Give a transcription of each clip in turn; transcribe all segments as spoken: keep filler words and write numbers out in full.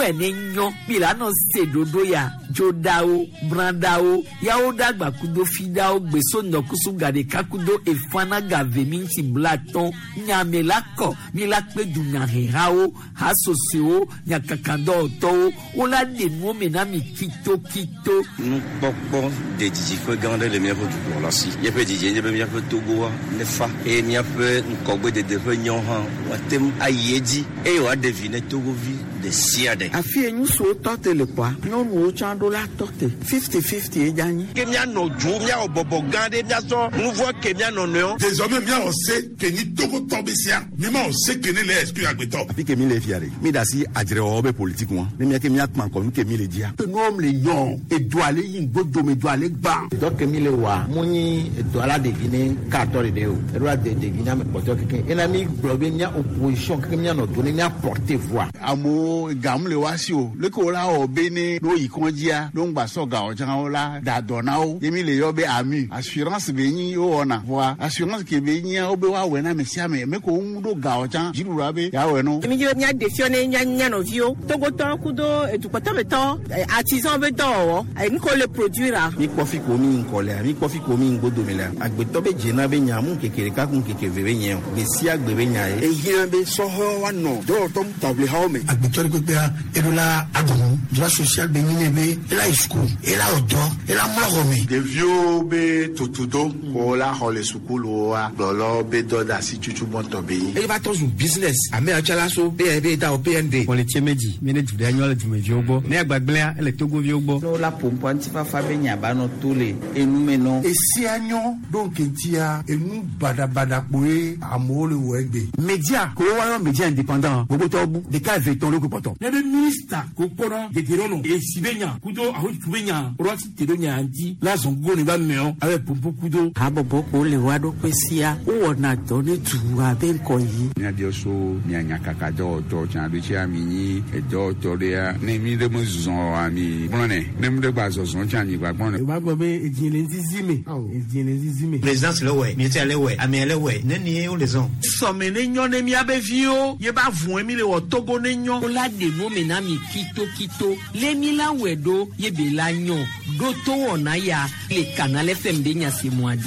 enenyo milano sedodo ya jodao brandao yao dagba kudo fidao gbeso ndokusu gade kakudo efana gave minti blaton nyamelako milakpe dunya herao hasoseo nyakakando to ola de no menami kito kito nous pokpo de diji fe gande le mien pour tout la si y a peu diji y a bien peu togo ne fa et y a peu nkogbe de de nyon han watem ayedi e wa deviner togo vi de siade afie nyu so tote le kwa no no chando la tote fifty fifty e jani ke mia no ju mia obobo gande mia so nous voit que mia no no désormais mia on sait que ni togo tobesia ni ma on sait que ne les exclu agbeto api ke mi le fiare mi da si adire obe politique won ni mia ke mia kman ko mi ke mi le dia que nom le yon e do ale yin godo me do ale gba donc mi le wa muni do ala de guiné quatorze de o e do de de guiné me poto ke ena mi globe nya opposition ke mia no do ni mia porter voix amo gam le wasio le ko la obe ni no ikonjia lo ngba so ga o jan o la da dona o yemi le yo be ami assurance be yin o ona voix assurance ke be yin o be wa we na me sia me me ko ndo ga o jan jiru ra be ya we no mi yo nya defione nya nya no vio togo to kudo e tu pata beto artisan beto o e nko le produire mi kofi ko mi nkole mi kofi ko mi ngodo me la agbeto be jena be nya mu kekere ka kun keke veve yen be si agbe be nya e yin be so ho wa no do to table ha o me agbeto ko be e do la agon droit social be ni be la school e la odo e la mo mi de vieux be totudo ko la hole school o a lolo be do da si chuchu bonto be e ba to zu business ame achala so be be da o P N D on le tiemeji mi ne jude anyo du me viobo ne agbagble ele togo viobo no la pompo antifa fa be nya ba no tole enu me no e si anyo donc ntia enu bada bada poe amole wo egbe media ko wa yo media indépendant gogo to bu de ka veton lo ko poto ne be minister ko kono de gerono e sibenya kudo aho tubenya roti tedonya anti la zongo ni ba meo avec pompo kudo abobo ko le wa do pesia o na to ne tu abe nko yi ni adio so ni anya kaka do to chan do chia mi ni e do to de ya ne mi de mo zon ami blone ne mi de gba zo zon chan ni gba gbon e ba gbo be ejin le zizime ejin le zizime présidence le we mi ti le we ami le we ne ni o le zon so me ne nyon ne mi abe vio ye ba vun emi le wo togo ne nyon o la de no menami kito kito le mi la wedo ye be la nyon do to ona ya le canal F M de nya se moadi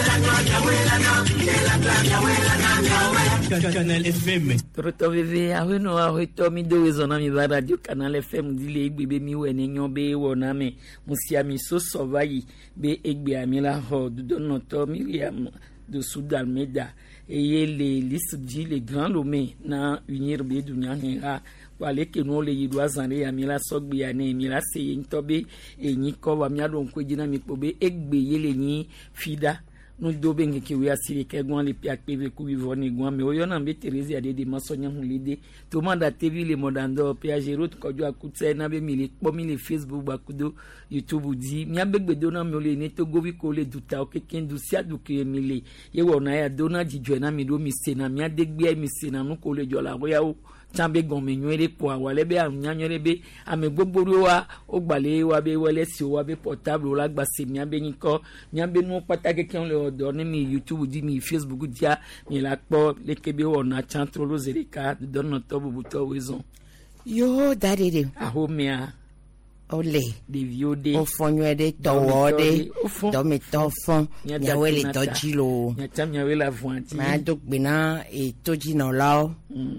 Canal F M proto veve a no a to mi do zona mi ba radio canal F M di le egbe be mi we ne nyon be wona me musia mi so sovayi be egbe amila ho do no to Miriam de Soudan Meda et les listes dit les grands lomé na unir be dunya hera wale ke no le yidwa zanre amila sogbe ya ne mila se ntobe enyi ko wa mi adon ko jina mi pobe egbe yele ni fida no do benge ke we asiri ke gwan le piak peve ku vivre ni gwan me oyo na be Teresa de de masonya hulide to manda tv le modando pe ajerot ko jo akutse na be mi le po mi le Facebook ba kudo YouTube di mi abegbe do na mi ole ni to gobi ko le duta o keken du sia du ke mi le ye wo na ya do na jijo na mi do mi se na mi adegbe mi se na no ko le jo la roya o chambe gomme nywere po awale be anyanywere be ame gbogboro wa o gbale wa be wele si wa be portable la gba se mi abe nko mi abe nu patake ken le odo ni mi YouTube di mi Facebook dia mi la po le kebe ona chantro lo zereka don no to bubuto wezon yo dadede ahomia ole de viode o fonyo de towode do mi to fon ya wele to jilo ya tamya wela voanti ma do gbina e to jina lao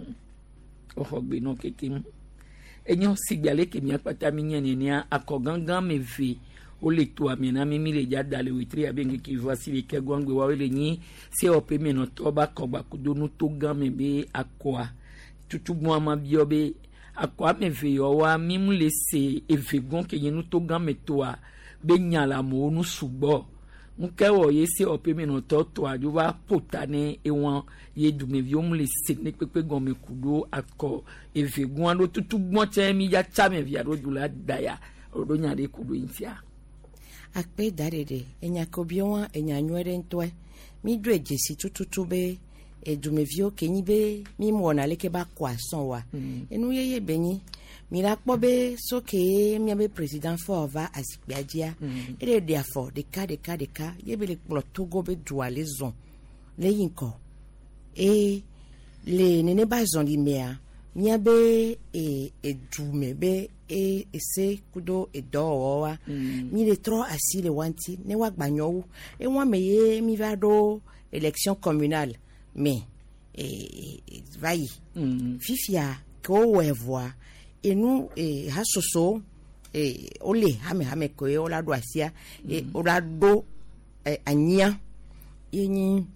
o gbe no kekim enyo sigbale ke mi apata mi nyen ni akogangan me ve o le to ami na mi mi le jada le witri abenge ki voici le ke gwangwe wa le ni se o pe mi no to ba ko ba kudo no to gan me be akwa tutu gbo ama bi obe akwa me ve yo wa mi mu le se evegon ke yin to gan me to a be nya la mo nu sugbo nkewo ye se o pe mi no to to ajuba potane ewon ye du me vi o mu le se ne pepe gon me kudo akọ evegun alo tutu gbon che mi ya cha me vi aro dula daya odo nya de kudo intia akpe darede enya kobionwa enya nywere ntwe mi du ejesi tututu be edu me vi o kenyi be mi mo na leke ba kwa son wa mm. enu ye ye benyi mi la kpo be soke mi be president for va asikbiajia mm. ere dia for de ka de ka de ka ye be le kplo togo be duale zon le yinko e le nene ba zon li mea mia be e e dume be e ese kudo e do wa mi le tro asi le wanti ne wa gbanyo e wa me ye mi va do élection communale mais e vai fifia ko we voa e nu e ha soso e ole ha me ha me ko e ola do asia e ola do anya yini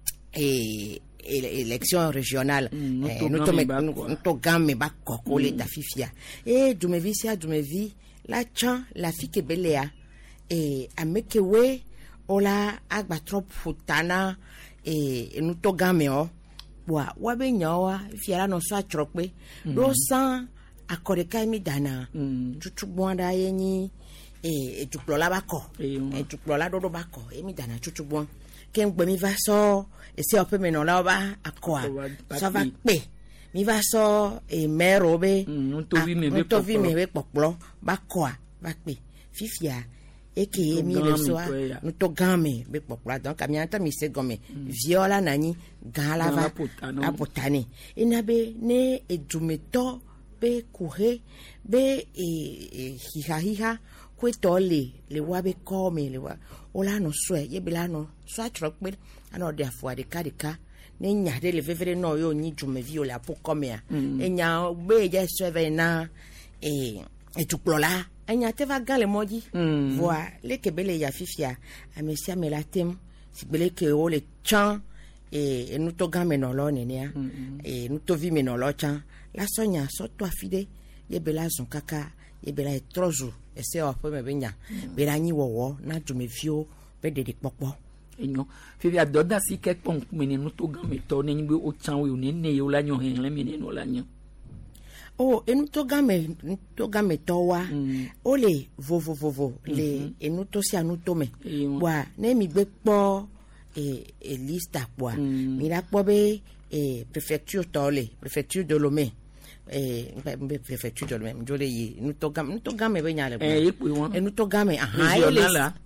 e élection régionale nous to gamme ba kokole da fifia e dumevi sia dumevi la chan la fike belea e amekewe ola agba trop futana e nous to gamme o wa wa be nyawa fiara no so atrope do san akore kai mi dana tutu bonda yeni e tuklola bako e tuklola dodo bako e mi dana tutu bon ken gbe mi va so e se ope me no la ba akoa so va pe mi va so e mero be to vi me be to vi me be poplo ba koa ba pe fifia e ke mi le so no to game be poplo donc ami anta mi se gome viola nani gala va apotani e na be ne e dumeto be kuhe be e hiha hiha kwetole le wa be come le wa ola no so ye bilano so atrokpe ana de afua de kadika ne nya de le vevere no yo nyi djume vi ola po come a enya be je so ve na e e tuklola enya te va gale moji voa le kebele ya fifia amesia melatem sibele ke o le chan e nu to game no lo ne ne e nu to vi me no lo chan la sonya so to afide ye bela zon kaka ye bela trozu ese o me benya bela nyi wowo na djume vio be de de popo enyo fi a doda si ke pon mene no to game to ne nyi o chan we ne ne yo la nyo hen le mene no la nyo oh enu to game to game to wa ole vo vo vo vo le enu to si anu to me wa ne mi gbe po e e lista po mi la po be e préfecture tole préfecture de Lomé eh préfecture de Lomé njole yi nu to game nu to game be nyale eh ipo won enu to game aha ele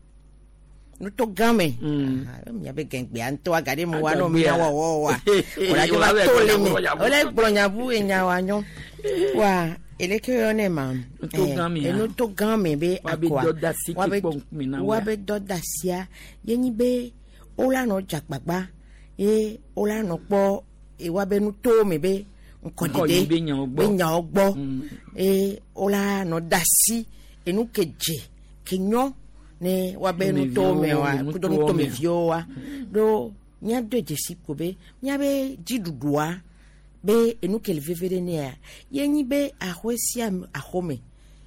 nu to game mi abe gengbe anto agade mu wa no mi wa wo wa ola jo ba to le mi ola bronya bu enya wa nyon wa ele ke yo ne ma enu to game be akwa wa be doda sia yeni be ola no jakpagba e ola no po e wa be nu to me be nkodide be nya ogbo e ola no dasi enu keje kinyo ne wa be nu to me wa kudo nu to me vio wa do nya de jesi ko be nya be jidudua be enu kel vevere ne yenyi be ahwesia ahome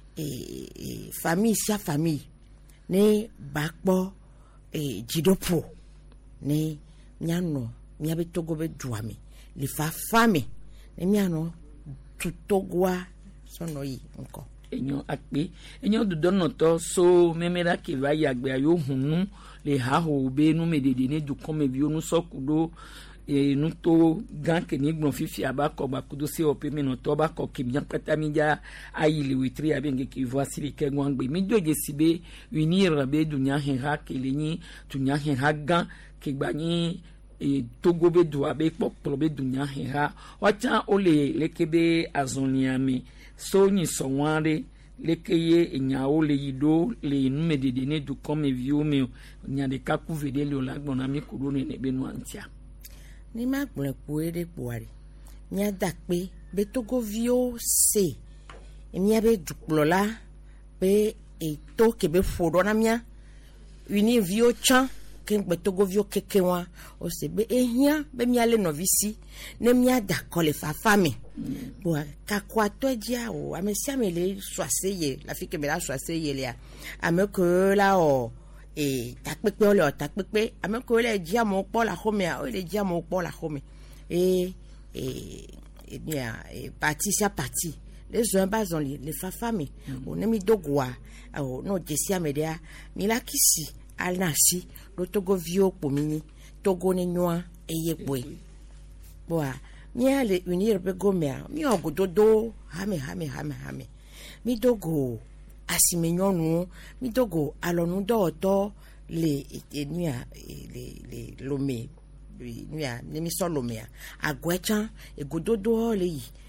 e famille sia famille ne bakpo e jidopo ne nyano nya be togo be duami le fa fami ne nyano tutogwa sono yi nko enyo akpe enyo dodo no to so memera ke va yagbe ayo hunu le ha ho be nu medede ne du come bi onu sokudo e nu to gan ke ni gbon fifi aba ko ba kudo se ope me no to ba ko ke bien pata mi ja ayi le wetri abenge ki voici le ke ngwan gbe mi doje sibe unir be dunya hen ha ke le ni dunya hen ha gan ke gba ni e togo be do abe popolo be dunya hen ha wacha ole le kebe azoniame so ni so wanre lekeye enyawo le yido le numedede ne du comme vieux me nya de kaku vede le olagbon ami kuro ne benu antia ni ma gbon ku ede puari nya dakpe be togo vio se emi abe duplola be e to ke be fodo na mia uni vio chan ke be togo vio keke wa o se be ehia be mi ale novisi ne mia da kole fa fami bo ka kwa to dia o amesia me le soaseye la fi ke be la soaseye le ame ko la o e takpepe o le takpepe ame ko le dia mo po la home o le dia mo po la home e e e bien e parti sia parti les uns bas on les fa fami o ne mi dogwa o no jesia me dia mi la kisi al nasi lo togo vio po mini togo ne noa e yepwe bo a mi ale unir be gomea mi ogododo hame hame hame hame mi dogo asimenyonu mi dogo alonu do to le enia le le Lomé nuya ne mi so Lomé agwecha egododo le yi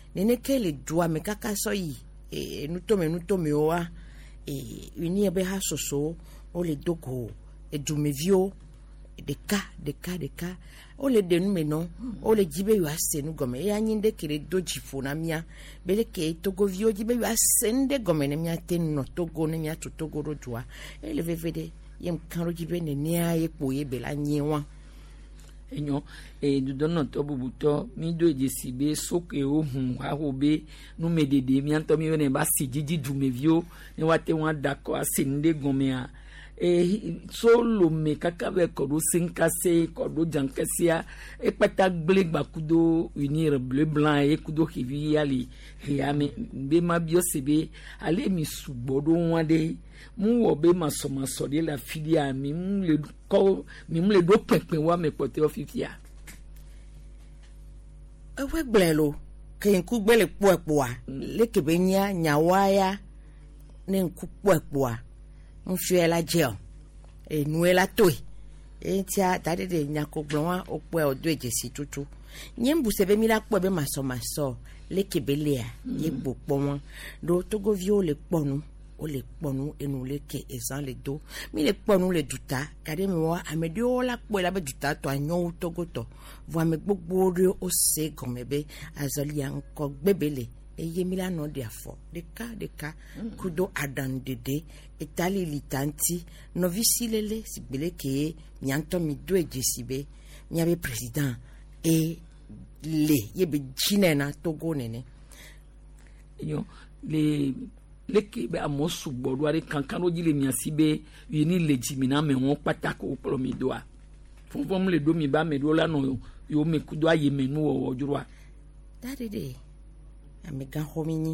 nene ke le dua me kaka so yi e nuto me nuto me oa e uni ebe ha soso o le dogo e dumevio de ka de ka de ka o le denu me no o le jibe yu asenu gome ya nyinde kire doji fona mia bele ke togo vio jibe yu asende gome ne mia ten no togo ne mia to togo ro dua e le vevede yem kan jibe ne nia ye po ye bela nyewa enyo e du dono to bubuto mi do ejesibe soke ohun ahobe nu medede mi anto mi ne ba sijiji dumevio ne wate wan dako asende gome a e solo me kakabe kodo sinkase kodo jankasia e pata gle gbakudo unir bleu blanc e kudo hivi ali hiame be ma bio sebe ale mi subodo wande mu wo be ma soma so de la filia mi mu le ko mi mu le do pepe wa me pote ofifia e we glelo ke nku gbele poepoa le ke be nya nyawaya ne nku poepoa Mfuela gel e nuela toi e tia dade de nyako blonwa okwe odo ejesi tutu nyembu sebe mila kpo be maso maso le kebelea ye gboppo won do togo vio le ponu o le ponu enu le ke ezan le do mi le ponu le duta kade mi wa amedi o la kpo la be duta to anyo togo to vo ame gbogbo re o se gomebe azali anko gbebele e yemila no de afo de ka de ka kudo adan dede etali litanti novisi lele sibele ke nyanto mi do ejesibe nyabe president e le yebe jinena togo nene yo le le ke be amosu gbodo ari kankan oji le miasibe yini lejimina me won patako promidoa fon fon le do mi ba me do la no yo me kudo aye menu wo ojurwa dadede amega homini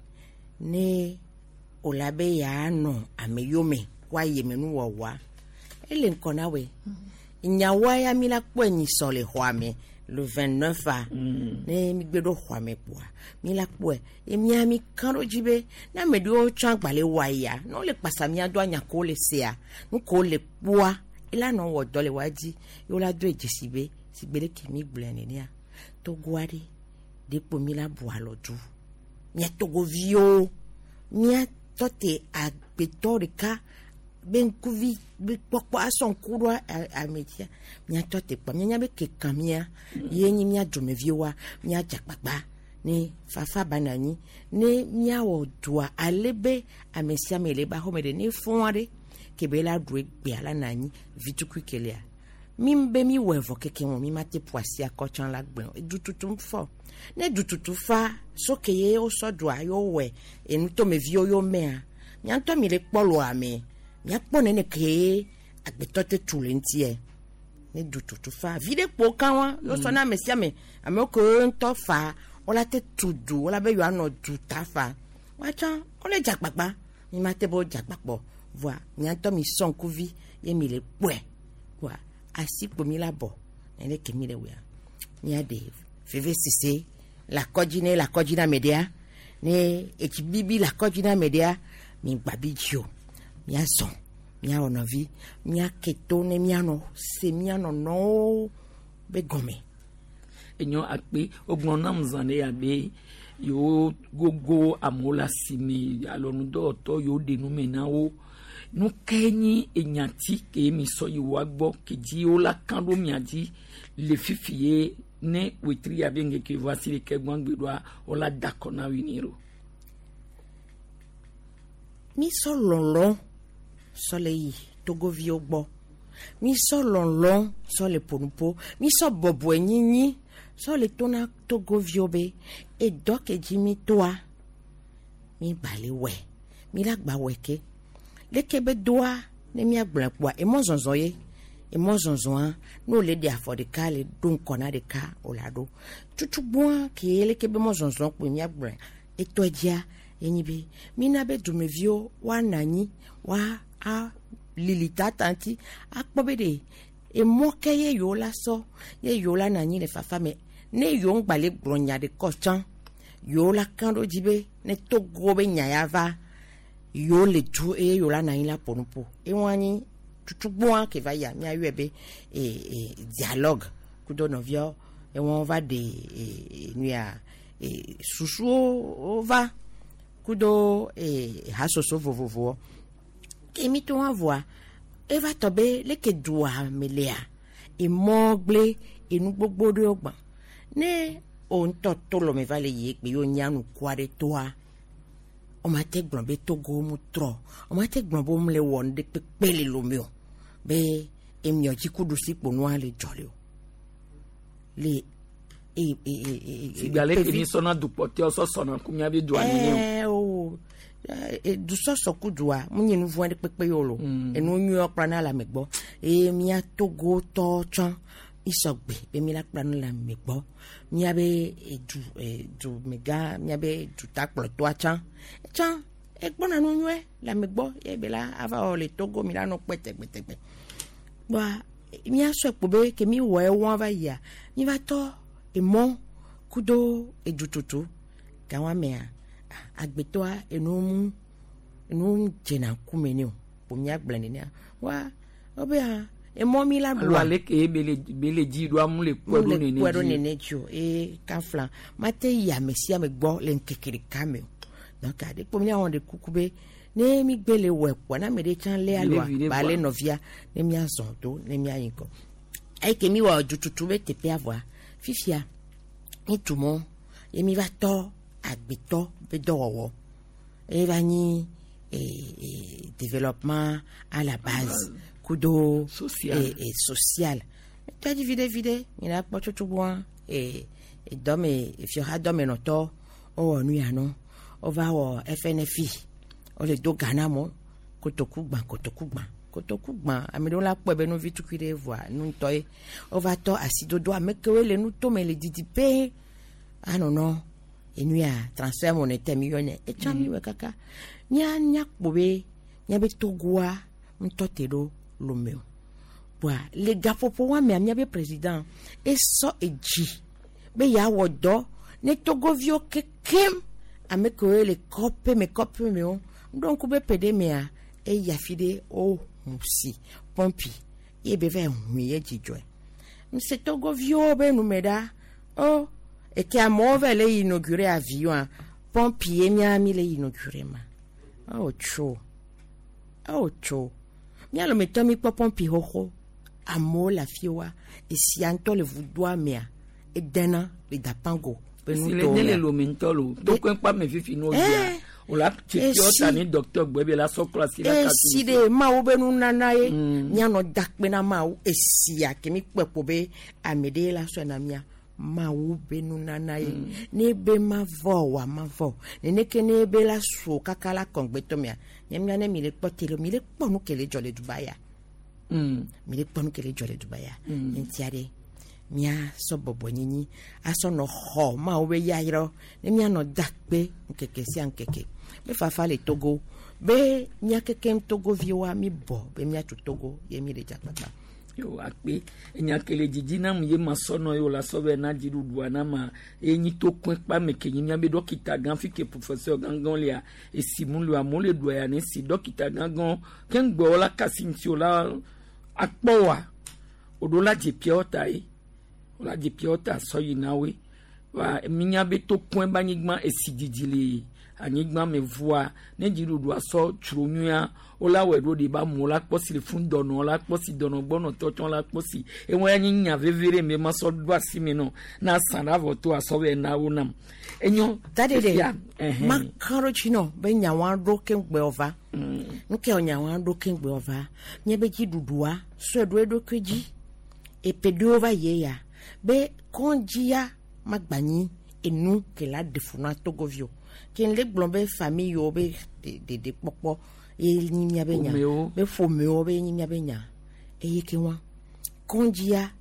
ne olabe ya no ameyome kwa yemenu wawa ele nkona we nyawa ya mila kwenyi sole hwame le vingt-neuf a mm. ne mi gbedo hwame kwa mila kwe e miami karo jibe na medio changbale waya no le pasami ado anya ko le sea no ko le kwa ila no wo dole waji yo la do ejesibe sigbele kimi blene nia to gwari depo mila boalodu mia togo vio mia tote agbetorika benkuvi be pokpo ason kurwa a metia mia tote pa mia be kekamia yenyi mia dumeviowa mia jakpapa ni fafa banani ni mia odua alebe amesia meleba homede ni fonre kebela dwe gbe ala nani vituku kelea mimbe mi wevo keke won mi mate poasi akochan la gbe edututu fo ne dututu fa sokeye o sodo ayo we enu to me vio yo mea mi anto mi le polo ame mi apone ne ke agbetote tulentie ne dututu fa vide po kanwa yo so na mesia me ame ko nto fa ola te tudu ola be yo ano duta fa wacha ole jakpapa mi mate bo jakpapo voi mi anto mi son kuvi ye mi le pwe wa asi pomila bo ene kemile we mi ade feve sise la kojine la kojina media ne ekibibi la kojina media mi babijio mi ason mi onovi mi aketone mi ano se mi ano no be gome enyo akpe ogbon na mzane ya be yo gogo amola simi alonu do to yo denu menawo no kenyi enyati ke mi so yi wagbo keji o la kando mi adi le fifie ne wetri abenge ke voici ke gwangbedoa o la dakona winiro mi so lonlon so le yi togo vi ogbo mi so lonlon so le ponupo mi so bobo enyinyi so le tona togo vi obe e doke jimi toa mi bale we mi la gba weke lekebe doa ne mi agblepwa e mo zonzo ye e mo zonzo an no le dia for de kale don kona de ka olado tutubwa ke lekebe mo zonzo po mi agbre e tojia enyibi mi na be dumevio wa nanyi wa a lilita tanti akpobede e mo keye yo la so ye yo la nanyi le fafa me ne yo ngbale gronya de kochan yo la kando jibe ne togo be nyayava yo le tu e yo la na ila ponupo e wani tutugboa ke va ya mi ayebe e e dialogue kudo novio e won va de e nuya e susu o va kudo e hasoso vovovo kemi to avoa e va tobe le ke dua melea e mogle e nu gbogbo de ogba ne on to to lo me vale ye pe yo nyanu kware toa o ma te gbon be Togo mu tro o ma te gbon bo mu le won de pe pele lo mi o be e mi o ji kudu sipo no ale jole o le e e e igale ke ni sona dupote o so sona kumya bi duani ni eh o e du so so kudua mu nyinu vo de pepe yo lo e no nyu okra na la megbo e mi a Togo to chan isogbe be mi la kra na la megbo mi abe edu edu mega mi abe du takplo to chan chan e gbona no nyu e la megbo e be la ava o le Togo mi la no pete pete pete ba mi a so pobe ke mi wo e won va ya mi va to e mo kudo e dututu ka wa me agbetoa enomu enu jena kumeni o pomia gblani ne wa obe ha e mo mi la do ale ke bele bele ji do amule kwedo ne ne kwedo ne ne jo e kanfla mate ya mesia me gbo le nkekere kame donc ade pomia on de kukube ne mi gbele wepo na me de chan le alwa ba le novia ne mi azon to ne mi ayinko ai ke mi wa dututu be tepe avoir fifia ni tumo e mi va to agbeto be dowo e va ni e développement à la base kudo social et, et social tu di vide vide il a pas tout bon et et dom et fiora dom no to o nu ya no o va o F N F I o le do Ghana mo kotoku gban kotoku gban kotoku gban amelo la po be no vitu kire voir nu toy o va to asidodo amekewe le nu to me le didipe ah non non et nous a transfert monétaire millionnaire et chami we kaka nya nya pobe nya be Togoa mtotero lomeo wa le gapopo wa me amia be président et so eji be ya wodo ne Togo vio kekem ameko le kope me kope me on donc be pede me a e ya fide o musi pompi e be ve huye jijoe mse Togo vio be nu meda oh et qui a mauvais les inauguré avion pompier mi ami les inauguré ma oh cho oh cho mi alo meto mi po pompier ho amo la fiwa et si anto le voudoa mea et dena le dapango si le ne le lo mentolo donc pas me fifi no dia o la tchiota ni docteur gbebe la so classe la ka si de ma o benu nana e nya no dakpe na ma o esia ke mi pepo be amede la so na mia ma wo benu nana ye ne be ma vo wa ma vo ne ne ke ne be la so kakala kongbeto mia nyamya ne mi le potelo mi le ponu ke le jole dubaya mm mi le ponu ke le jole dubaya entiare mia so bobo nyinyi aso no ho ma wo be yairo ne mia no dakpe nkeke si ankeke be fafa le Togo be mia keke Togo viwa mi bo be mia to Togo ye mi le jakpata yo akpe enya kele jijina mu ye masono yo la sobe na jiru duana ma enyi to kun pa me kenyi nya be dokita gan fi ke professeur gangan lia e simulu amole doya ne si dokita gangan ken gbo la kasinti ola akpowa odola je piota e ola je piota so yinawe wa minya be to kun ba nyigma e sididile anyigma me voa ne jiru do aso churunya ola wedo de ba mo la posi le fun dono la posi dono gbono toton la posi e won yin nya vevere me ma so do asimi no na sana voto aso we na wonam enyo tade de ma karo chino be nya wan do ken gbe ova nke onya wan do ken gbe ova nye be ji dudua so do edo keji e pedo ova ye ya be konjia magbani enu ke la defuna Togovio ken le glombe famille yo be de de de popo e ni mia benya be fomeo be ni mia benya e yeke wa konjia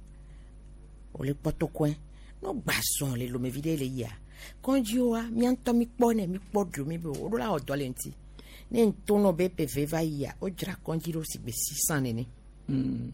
o le potokwen no gbason le lo me vide le ya konjio wa mi anto mi pone mi podu mi be o la odolenti ne ntono be pv va ya o jra konjiro si be six cents nene mm.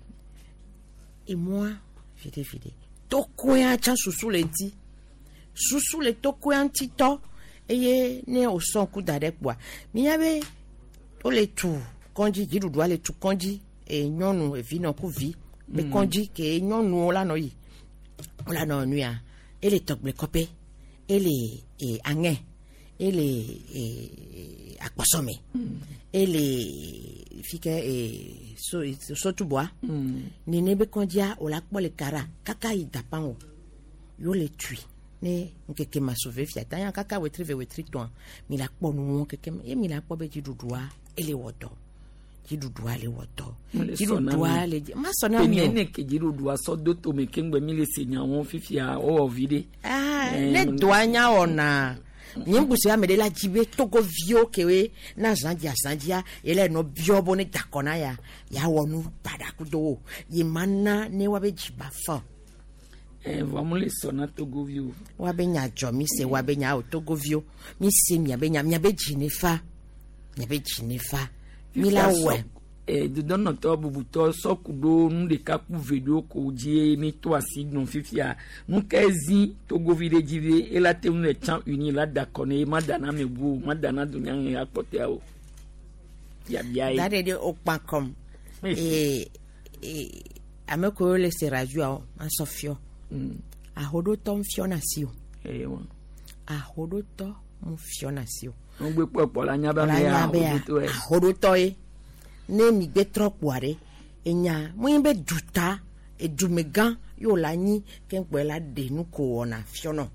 Et moi vide vide tokwen cha susu lenti susu le tokwen tito eye ne o son ku dade kwa mi yabe o le tu konji jiru do le tu konji e nyonu e vi no ku vi be konji ke nyonu ola no yi ola no nu ya ele tokble kope ele e ange ele e akposome ele fike e so so tuboa ni nebe kondia o la pole kara kaka idapango yo le tui ne nkeke masove fiata ya kaka wetri ve wetri ton mi la kpo nu keke e mi la kpo be jidudua ele woto jidudua le woto jidudua le ma sona mi ne ke jidudua so do to me kengbe mi le senya won fifia o ovide ah ne doanya ona nyimbusi ya medela jibe togo vio kewe na zandia zandia ele no biobo ne dakona ya ya wonu padakudo yimana ne wabe jiba fa eh vamos le sona togo vio wabe nya jo mi se wabe nya o togo vio mi se mi abe nya mi abe jinefa mi abe jinefa mi la we eh de don no to bubuto so kudo nu de kaku video ko die mi to asignon fifia nu kezi togo vide jive e la te un chan uni la dakone madana me bu madana dunya ya pote o ya bia e dade de okpankom eh eh ameko le seraju an sofio ahodo tom fiona sio eh won ahodo to mu fiona sio on gbe popo la nya ba me ya to e ahodo to e ne mi gbe tropoare enya mo be duta e dumegan yo la ni ken pe la de nu ko ona fiono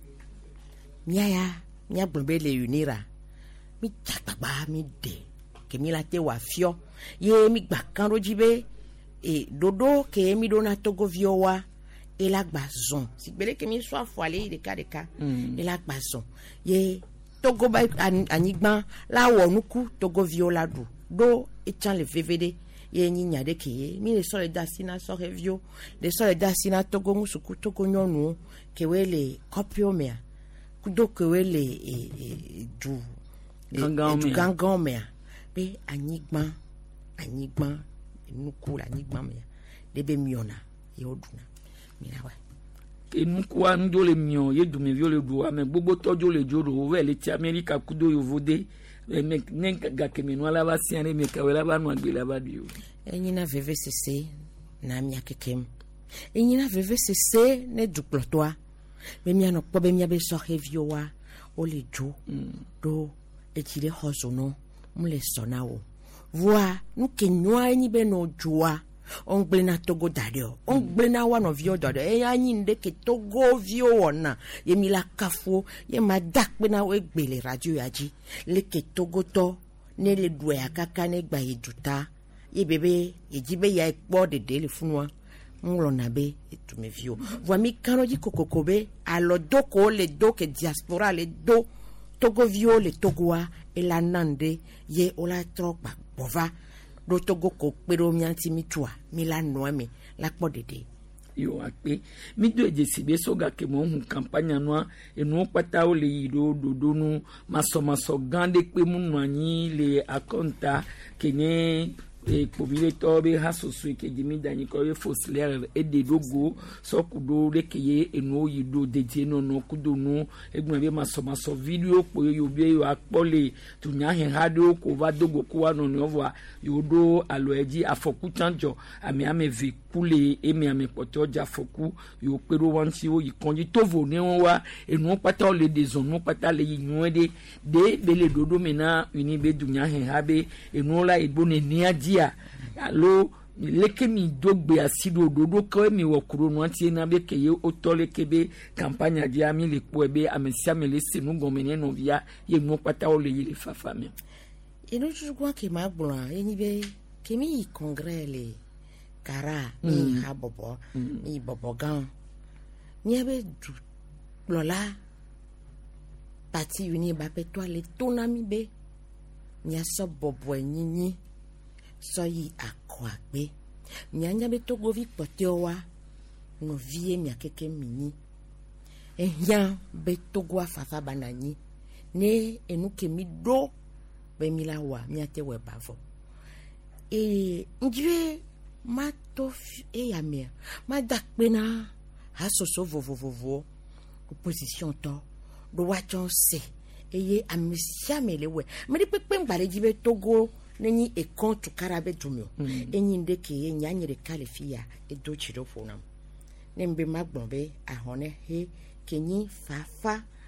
mia ya mia gbonbe le unira mi takpagba mi de ke mi la te wa fio ye mi gba kan rojibe e dodo ke mi do na togo vio wa e la gba zon si gbele ke mi so afoale de ka de ka e la gba zon ye togo ba anigban la wo nuku togo vio la du do etchan le V V D ye nyinya de ke mi le so le dasina so revio le so le dasina togo musuku togo nyonu ke we le kopio mea kudo ke we le e du du gangan mea be anigban anigban nuku la anigban mea de be miona ye oduna mi la wa nuku wa ndo le mion ye du me viole du ame gbogbo tojo le joro we le ti America kudo yo vode me nenka gakemino la ba siane me kawela ba no agbe la ba dio enyina V V C C na mia kekem enyina V V C C ne du plotoa me mia no po be mia be so revio wa o le jo do e tire hosono mu le sona wo voa nu kenwa enyi be no joa on glena togo dadio on glena wa no vio dadio e anyi ndeke togo vio wona ye mi la kafo ye ma dakpe na we gbele radio yaji leke togo to ne le dwe akaka ne gba yeduta ye bebe ye jibe ya ekpo de de le funwa nglo na be etume vio voa mi kanoji kokokobe alo doko le doke diaspora le do togo vio le togoa e la nande ye ola trokpa bova do togo ko pero mi anti mi tua mi la no mi la po dede yo ape mi do eje sibe so ga ke mo hun campagne no enu pata o le yido dodo nu maso maso gande pe mu no anyi le akonta kenye e pobile tobe hasoso ke jimi dani ko e fosler e de dogo so kudo le keye enu yido deje no no kudo nu egbon be maso maso video po yo be yo akpole tunya hen hado ko va dogo ko wa no no wa yo do alo eji afoku chanjo ami ame vi kule emi ame poto ja foku yo pero wan si o yikonji tovo ne won wa enu pata o le de zonu pata le yinwe de de bele dodo mena uni be dunya hen habe enu la igbone ni aji alo leke mi dogbe asido dodo ko mi wokuro no anti na be keye otole kebe campagne dia mi le po ebe amesia me le senu gomene no via ye mu pata o le yile fafa me eno jugwa ke magbon eni be ke mi congrès le kara ni habobo ni bobogan ni abe du lola parti uni ba pe to le tonami be ni aso bobo enyi so yi akwabe nyanya be togo vi potiowa no vie mi akeke mini e ya be togo afafa banani ne enu ke mi do be mi la wa mi ate we bavo e njue ma to e ya me ma dakpe na hasoso vovovovo opposition to do wachon se eye amisia melewe me de pepe ngbare jibe togo neni e kontu karabe dumio enyi ndeke ye nyanyere kalifia e do chiro fonam nembe magbonbe ahone he kenyi fafa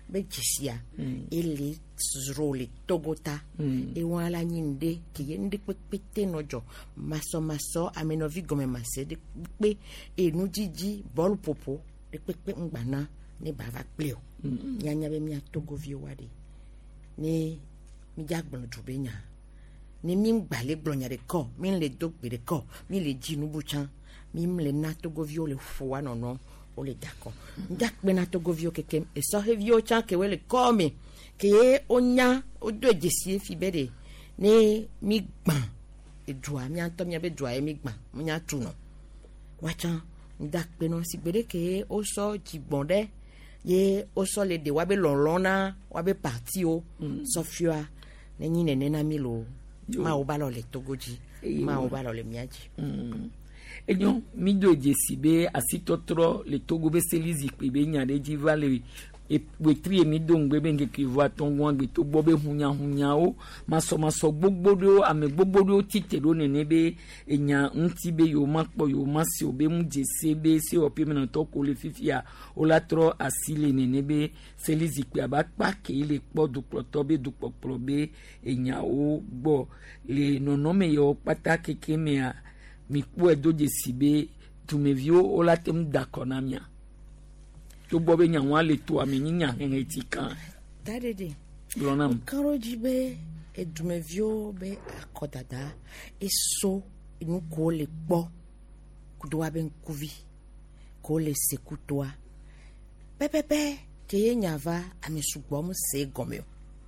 be jisia ele zro le togota e wala nyinde ki yende pepete nojo maso maso amenovi gome mase de pe e nu jiji bol popo de pepe ngbana ne bava pleo nyanya be mi atogovi wade ne mi jagbon dubenya ne mi ngbale glonya de ko mi le dogbe de ko mi le ji nubu chan mi le na togovi o le fo no no o le dako ndakbe na togovi o keke e so hevi o chan ke we le come ke onya o do ejesi fi bede ne mi gban edua mi anto mi be dua e mi gban mo nya tu no wacha ndakbe no sigbede ke o so jigbonde ye o so le de wa be lolona wa be parti o so fiwa ne nyine ne na mi lo ma o ba lo le togoji ma o ba lo le miaji enyo mi do ejesi be asitotro le togo be selizi pe be nya de jiva le e wetri mi do ngbe be ngeke vo ton won gbe to gbo be hunya hunya o maso maso gbogbodo ame gbogbodo titelo nene be enya nti be yo mapo yo masi o be mu jese be se o pe me to ko le fifia o la tro asile nene be selizi pe abapa ke ile po du ploto be du popro be enya o gbo le nono me yo patake ke me a mi po edo jesi be tu me vio o la tem dakona mia to bobe nya wa le to ameni nya hen etika dadede lonam karoji be edumevio be akodada eso inu ko le gbo kudoa ben kuvi ko le sekutoa pepepe ke nya va amesugbo mu se gomeo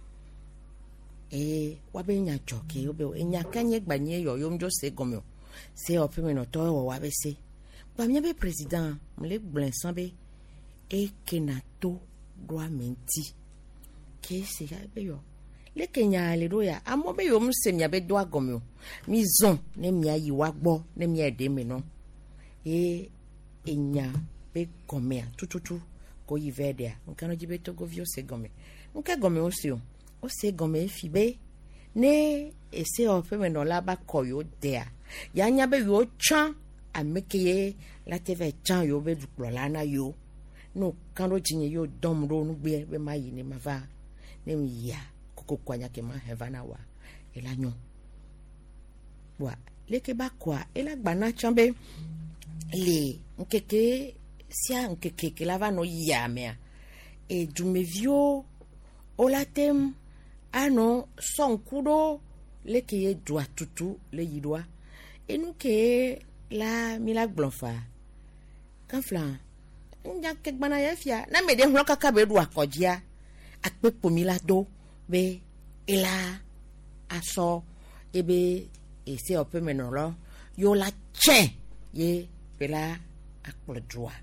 e wa be nya joke obe enya kanye gbanye yo yo mjo se gomeo se opime no to wa be se ba mia be president mle gblin be e kenato doa menti ke se ya be yo le kenya le roya amo be yo mse mia be doa gomyo mi zon ne mia yi wa gbo ne mia de me no e enya be gomya tututu ko yi vede nkano jibe to govio se gome nka gome o se o se gome fi be ne ese o pe me no la ba koyo there ya nya be yo chan amekeye la teve chan yo be du plana yo no kando jinye yo domro nu gbe be mayi ni mava ne mi ya koko kwanya ke ma hevana wa elanyo wa leke ba kwa ela gbana chambe le nkeke sia nkeke ke lava no ya me e dumevio olatem ano son kudo leke ye dua tutu le yidwa enu ke la mila glonfa kanfla nja ke gbana ya fia na me de hlo kaka be du akojia akpepo mi la do be ela aso ebe ese ope menoro yo la che ye bela akpodua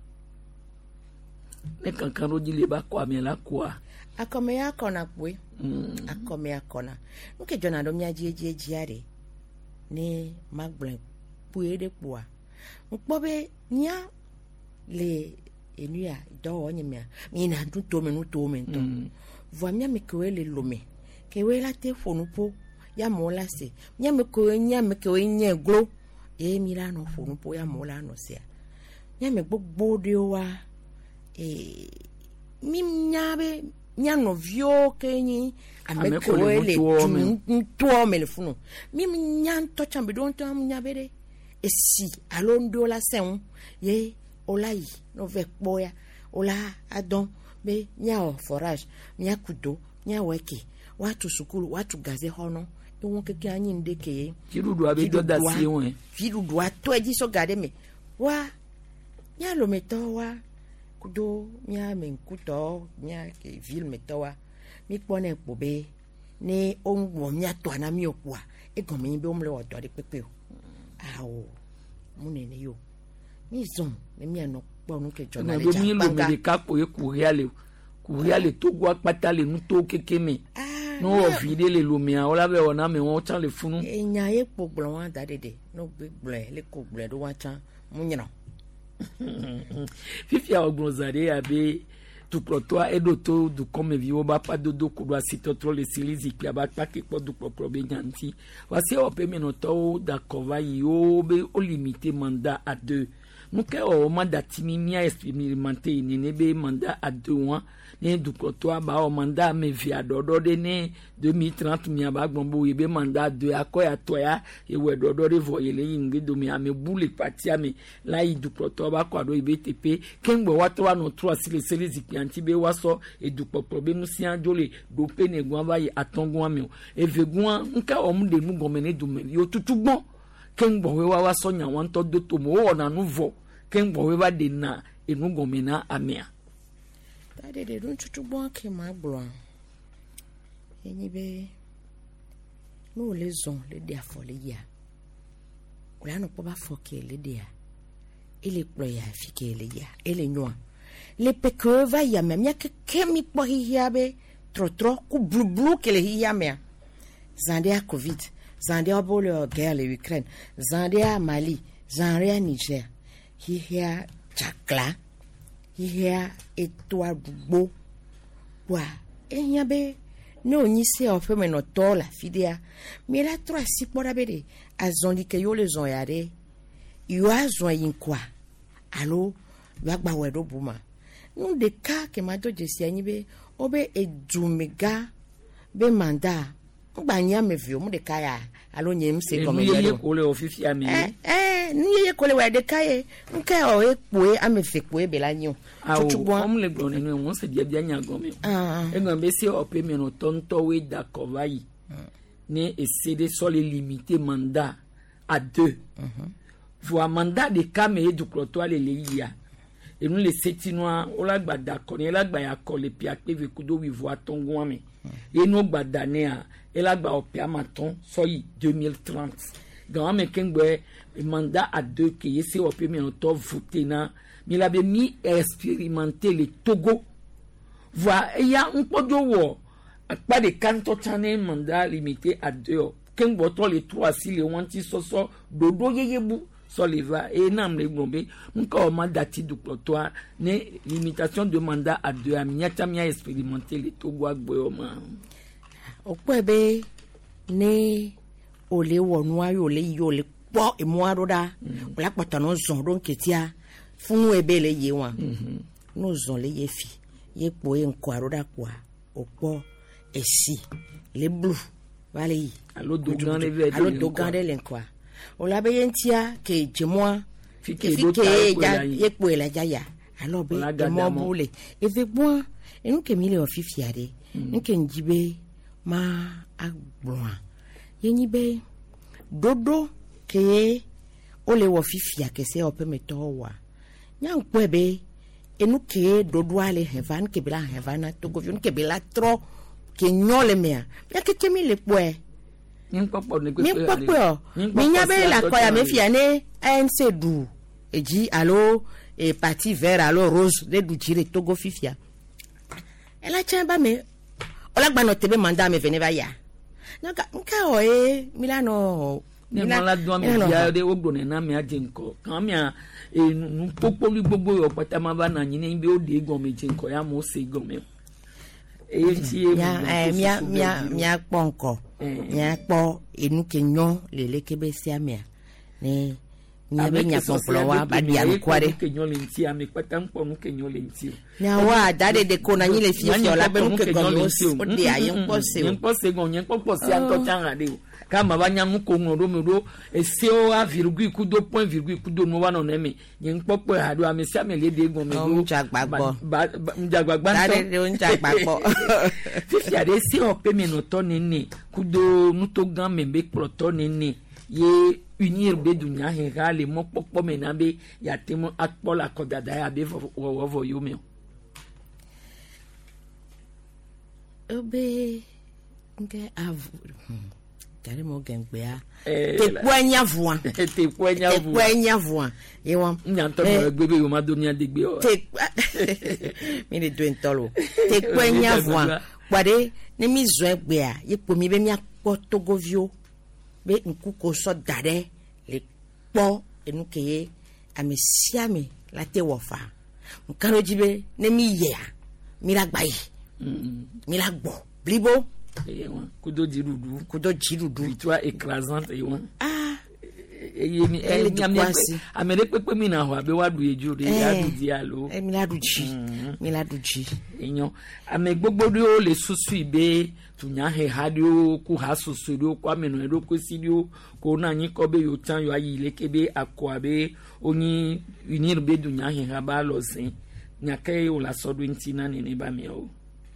le kankan ro jile ba kwa mi la kwa akome ya kona pwe mm. akome ya kona nke jona do mi aji eji eji are ni magblen pwe de kwa nkpobe nya le enuya do onyemia mi na ntu to me nu to me nto vo mia me ko le lome ke we la te fonu po ya mo la se mia me ko nya me ko nya glo e mi la no fonu po ya mo la no se mia me gbogbo de wa e mi nya be nya no vio ke ni ame ko le to me le funu mi nya nto chambe don to nya be de e si alondo la sen ye olai no ve boya ola adon be nya o forage nya kudo nya weke watu sukulu watu gaze hono e won keke anyi ndeke kirudu abe doda si won kirudu ato eji so gade me wa nya lo meto wa kudo nya me nkuto nya ke ville meto wa mi pone pobe ni onwo nya to na mi opua e gon mi be omle odo de pepe o awo munene yo mi zon ne mi ano po nu ke jona le ja mi lo me de kapo e kuriale kuriale to gwa patale nu to keke me no o vide le lo mi a ola be ona me won chan le funu enya e po gbon wa da dede no gbe ble le ko ble do wa chan mu nyina fifia ogbonzare abe tu protoa edo to du comme viwo ba pa dodo ko do asitotro le silizi pi aba pa ke po du propro be nyanti wa se o pe menoto da kova yo be o limiter mandat à deux nous que au mandat timimia expérimenté ni ne be mandat à deux mois ne du kotoa ba o mandat me via dodo de ne deux mille trente mi aba gbombo ye be mandat de akoya toya e we dodo de voyele yingi do mi ame boule parti ame la i du kotoa ba kwa do ibe tepe kengbo wato wa no trois sile sile zipianti be waso e du popo be nu si anjole do pe ne gwa ba yi atongo ame e vegwa nka o mu de mu gomene du me yo tutugbon kengbo we wa waso nya wan to do to mo o na nu vo kengbo we ba de na e nu gomena amea tade de dun tutugbon ke ma gbo eni be no le zon le dia fo le ya ola no po ba fo ke le dia ele pro ya fi ke le ya ele nwa le peke va ya me mia ke ke mi po hi be tro tro ku blu blu ke le hi ya me zandia covid zandia bo le guerre le Ukraine zandia Mali zandia Niger hi ya chakla hi ya etwa dugbo wa enya be no ni se o fe me no to la fidia mi la tro si pora be de azon li ke yo le zon ya de yo azon yin kwa alo wa gba we do buma nu de ka ke ma do je si anyi be obe edumega be manda gba nya me vi o mu de ka ya alo nyem se ko me ye ko le ofisi ami eh eh ni ye ko le wa de ka ye nke o e po ame fe po e be la nyu tutubon om le gbon ni won se dia bia nya gomi e gban be se o pe mi no tonto we da kovai ni essayer de sur les limiter mandat à deux voir mandat de camé du clotoir les liya et nous les setinois on la gba d'accord ni la gba ya ko le pia pe ve kudo wi voir tongo ame et nous gba danea et la gba o pia maton so yi deux mille trente grand me kengbe mandat à deux qui essayer o pe mi no to voter na mais il avait mis expérimenter le Togo voir il y a un peu de wo pas de canto chane mandat limité à deux ken boto les trois si les wanti so so dodo yeyebu so les va et nam le gombe nka o mandati du plotoir ne limitation de mandat à deux aminyata mia expérimenter le Togo agboyoma okpebe ne ole wonu ayo le yo le po e mo aroda la patano zon don ketia funu ebele ye wan no zon le ye fi ye po e nko aroda kwa opo esi le blue vale alo dogan le vede alo dogan de lenkwa o la be yentia ke jemwa ke fike ya ye po la jaya alo be mo bule e ve bon e nu ke mi le ofifiade nke njibe ma agbon ye ni be dodo ke o le ofifia ke se ope metowa nya nkwebe enu ke dodo ale hevan ke bela hevana to govion ke bela tro ke nyole mea ya ke temi le poe nyen popo ne mi popo mi nya be la ko ya me fia ne anc du eji alo e parti vert alo rose de du jire to go fifia ela chamba me ola gba no tebe manda me veneva ya nka nka o e milano ni mala do mi ya de ogbo ne na mi ajinko kan mi a nu popo li gbogbo yo pata ma ba na yin ni bi o de gon mi jinko ya mo se gon mi e ti e ya mia mia mia ponko mia po enu kenyo lele kebe si amia ni ni be nya popolo wa ba dia kware kenyo le nti ami pata npo nu kenyo le nti na wa dade de ko na yin le fi fi ola be nu ke gon o de ayen po se o po se gon yen po po si anto tanga de kama banya muko ngoro mero eseo a virgule kudo point virgule kudo no wa no neme yen popo ha do amesi amele de gon me do njagbagbo njagbagba dade de njagbagbo fifi ade si o pe me no to nini kudo nuto gan membe proto nini ye unir be dunya he ga le mo popo me na be ya temo akpola kodada ya be wo wo wo yo me obe nge avu tare mo gengbea te kwanya vuan te kwanya vuan te kwanya vuan ye wan nyanto mo gbebe yo ma donia de gbe o te mi le do entolo te kwanya vuan kwade ne mi zo egbea ye po mi be mi apo togovio be nkuko so dare le po enu keye amesiame la te wofa nkaro jibe ne mi ye mi la gbai mi la gbo blibo kudo jirudu kudo jirudu victoire écrasante et one ah Eyemi eyemi amere pepe mi na ho abe wadu eju re adu di alo. E mi ladu ji. Mi ladu ji. Enyo ame gbogbo de o le susu ibe tunya he hadio ku ha susu ri o kwa menu e do kwesiri o ko na yin ko be yo tan yo ayi lekebe akwa be onyi unir be dunya he ha ba lo sin nyake o la sodu ntina ne ne ba me o.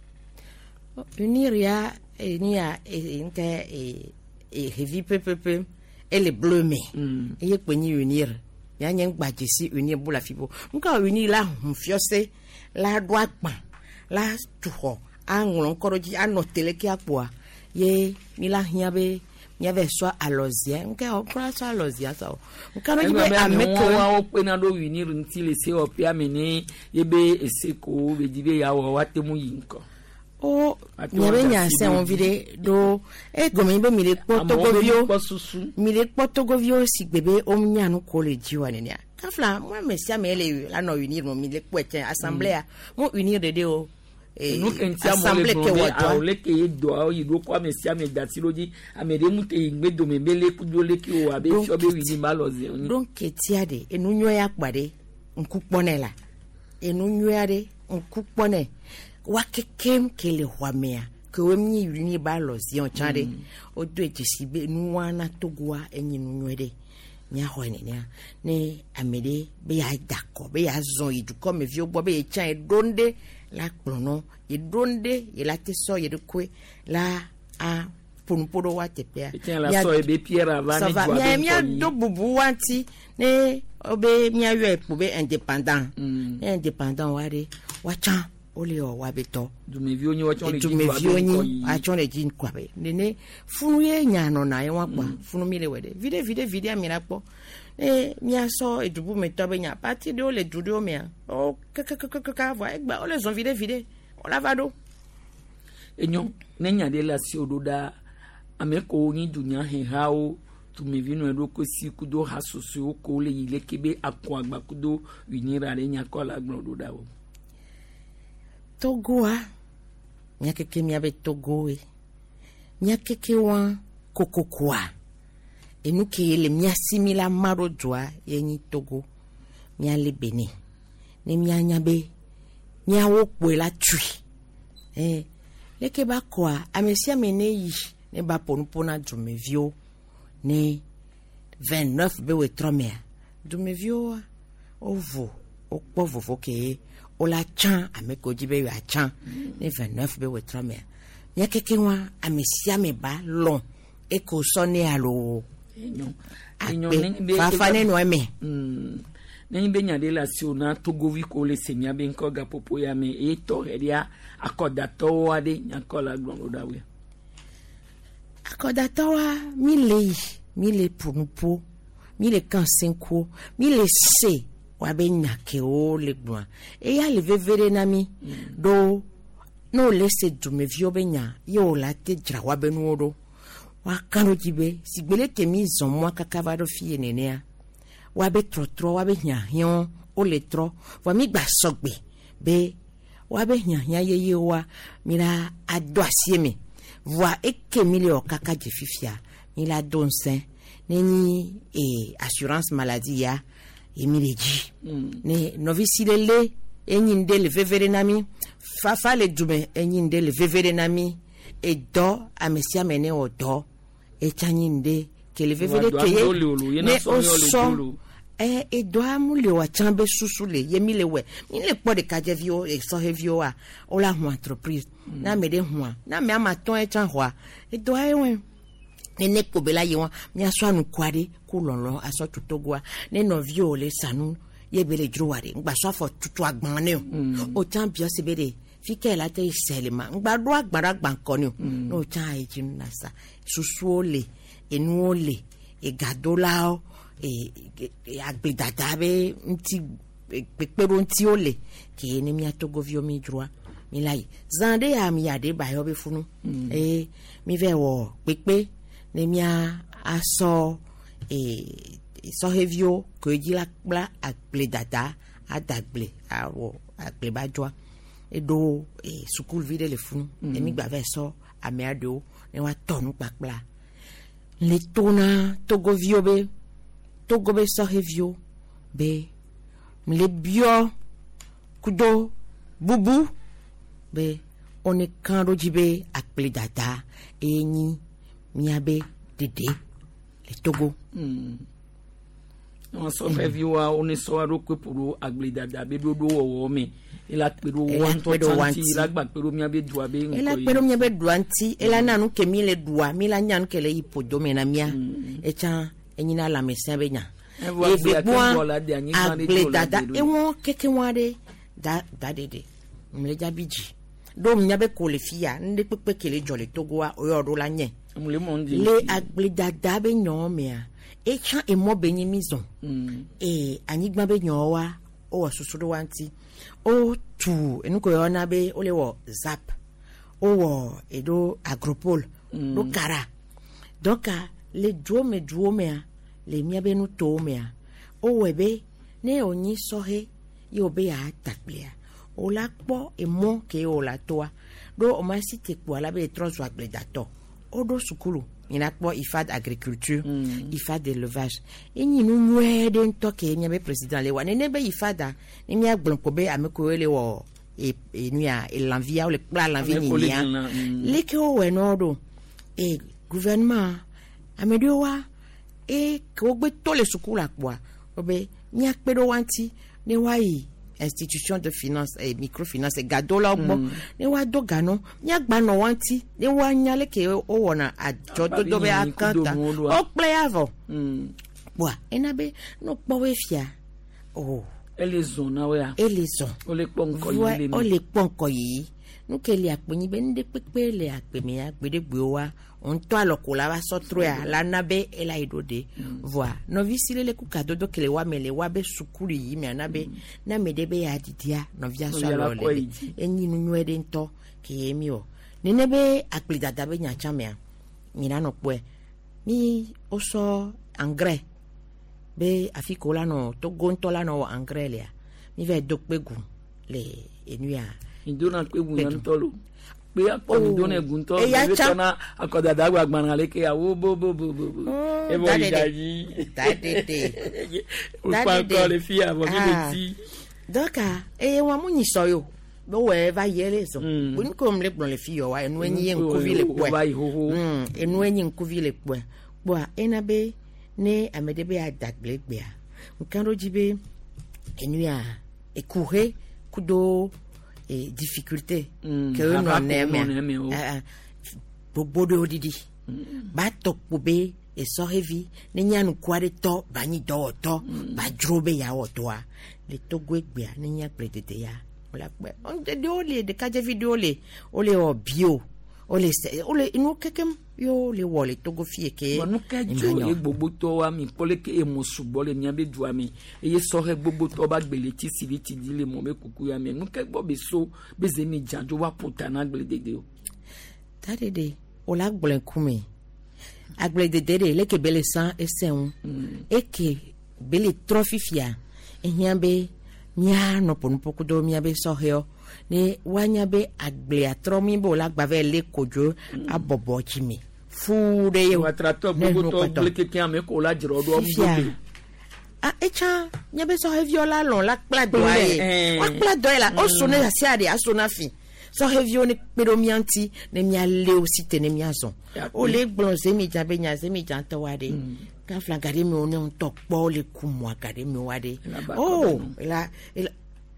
Unir ya ni ya nke e e heavy pepepe elle bleu me e pe ni unir ya nyen gbaje si unir bula fibo nka unir la hunfiose la do agban la tuho anglon koroji anotele ki apoa ye mi la hia be mi ave so alozia nka o pra so alozia so nka no be ameko wa o pe na do unir nti le se opia me ni ye be eseko be dibe ya wo watemu yinko. Oh, nyebe nyanse on vide do e gomi be mi le potogovio mi le potogovio si bebe o nyanu college wane nia kafla moi mesia me le la no unir mo mi le poete assemblée mo unir de de o e assemblée ke wa do le ke do o yi do kwa mesia me datiloji amede mu te ngbe do me bele ku do le ki o abe so be wi ni maloze oni donc etiade enu nyo ya kpade nku ponela enu nyo ya de nku pone wakekem kele hwamea ke wemni yuni ba lozi on chade o do ejisibe nuwana togwa enyi nunwede nya hwane nya ne amede be ya dako be ya zon yidu comme vieux bo be chan e donde la plono e donde e la teso ye de kwe la a punpodo watepea ya so e be pierre avani gwa be mia do bubu wanti ne obe mia yo e pobe indépendant indépendant wade wachan ole o wabeto dumevio nyi wacho le dumevio nyi acho le jin kwabe nene funu ye nyano na ye wakwa funu mi le wede vide vide vide amira po e mi aso edubu metobe nya parti de ole dudu me o kakakaka va egba ole zon vide vide o lavado enyo nenya de la si ododa ameko nyi dunya he hao tumevio no edo kosi kudo hasusu ko le ile kebe akwa agba kudo unira re nya ko la gbon ododa o Togo a nya keke mi abe Togo e nya keke wan kokokwa enu ke ele mi asimila maro joa yenyi Togo mi ale Benin ne mi anya be mi awo po la tui eh leke ba kwa amesia mene yi ne ba ponpona Dumevio ne vingt-neuf be we tromea Dumevio ovo okpo vovo ke o la chan ameko jibe ya chan ne vingt-neuf be we tromea nya keke wa amesia me ba long e ko sone alo enyo enyo ne fa fa ne no me mm ne be nya de la si ona Togo vi ko le semia be nko ga popo ya me e to heria akodato wa de nya ko la gbon oda we akodato wa mi le mi le punupo mi le kansenko mi le se wa be nyake o le gbon e ya le vevere na mi do no le se Dumevio be nya yo la te jra wa be nu do wa kanu jibe sigbele ke mi zon mo kakava do fie nenea wa be tro tro wa be nya hion o le tro wa mi gba sogbe be wa be nya nya yeye wa mira ado asie mi wa eke mi le o kaka je fifia mi la donsen neni e assurance maladie ya e mi le ji ne novice le enyi ndele vevere nami fafa le dume enyi ndele vevere nami e do amesia mene o do e chanyinde ke le vevere keye ne o so e e do amule wa chambe susule ye mi le we mi le po de kaje vio e so he vio a o la ho entreprise na me de ho na me amaton e chan ho e do e we ne ko bela ye won mi aso anu kwade ku lolo aso tutogwa ne no vio le sanu ye bele jruware ngba so fo tutu agban ne o chan bio se bede fike la te selema ngba do agbara agban ko ni no chan e jin na sa susu ole enu ole e gadola o e agbe dada be nti pepero nti ole ke ne mi atogo vio mi jruwa mi lai zande ya mi ade ba yo be funu e mi ve wo pepe ne mi aso e so hevio ko ji la bla agbe dada adagble awo agbe bajwa e do e school vide le funu e mi gba ve so ame ado ne wa tonu papla le tona Togo vio be togo be sohevio be mle bio kudo bubu be one kando jibe akple dada enyi miabe dede le Togo. Mm. On so fe viwa on so aro ko puru agble dada be do do wo me ila peru wanto tanti ila gba peru miabe dua be nko ila peru miabe duanti ila nanu ke mi le dua mi la nyan ke le ipodo me na mia e cha enyina la mesia be nya e be bo agble dada e won keke wade da da dede mle jabiji do miabe ko le fia nde pepe ke le jole Togo a oyo la nye le agble dada be nyomea e cha e mo benyi mizon mm. e anigba be nyowa o wa susudo wanti o tu enuko yona be ole wo zap o wo edo agropole mm. do kara donc le drome drome le mia be no to me o webe ne onyi sohe yo be ya takplea o la po e mo ke o la toa do o ma site kwa la be trozo agble dato o do sukulu ina po ifad agriculture mm. ifad élevage eni nu nwede ntoke nya be president le wane ne be ifada ni nya gbonko be ameko ele wo e enu ya elanvia o le pla lanvia ni ya le ke o we no do e gouvernement amedio wa e ko gbe to le sukulu akwa obe nya pedo wanti ne wa yi institution de finance et microfinance gado la ogbo mm. ne wa do gano nya gba no wanti ne wa nya le ke o wona ajo do do be akanta o play avo mm. Bwa enabe no powe fia oh elezon na we a elezon o le ponko yi le o le ponko yi nu ke le ape ni be nde pepe le ape me agbede gbe wa on to aloko la va sotro ya la nabe ela idode mm. Voi no visile le kukado do kele wa mele wa be sukuri yi me anabe mm. na medebe ya didia no via so lo le enyi nu nwede nto ke yemi o nenebe akplida dabe nya chamea mina no pwe mi oso engrais be afikola no to gonto la no engrais le mi ve dokpegu le enuya indona kpegu na ntolo pe apo indona egunto be tona akodada gba gbara leke awo bo bo bo bo e bo idaji dadede o pa ko le fi avo ki be ti doka e wa mu nyiso yo bo we va yele so bo ni ko mle blon le fi yo wa enu enyi nkuvi le pwe mm enu enyi nkuvi le pwe bo ena be ne amedebe adagble gbe a nkando jibe enu ya ekure kudo et difficulté mm. que mm. non aime bobo de odidi ba tokube e so heavy ne nya nu kware to ba ni do to ba drobe ya otoa le Togo egbe a ne nya pretete ya ola pe on de ole de ka je video le ole o bio ole ole inu kekem yo le wole Togo fie ke no ka jo e gbogbo to wa mi pole ke e mo subo le nya be du ami e ye so he gbogbo to ba gbele ti siri ti dile mo me kuku ya me no ke gbo be so be ze mi janjo wa puta na gbele dede o tadede o la gbole kume agbele dede le ke bele san e seun e ke bele trofifia e nyambe nya no pon poku do mi abe so he o ni wanya be agbele atromi bo la gbave le kojo abobo chimi fude yo atrato gbogbo to gbele ke kan me ko la jiro do mbo ah echa nya be so he viola lon la plado ai wa plado la o so na sia de aso na fi so he vio ni pedomianti ne mi ale aussi tene mi azon o le blonze mi jabe nya ze mi janto wade ka flagade mi on on tok po le kumo agade mi wade oh la la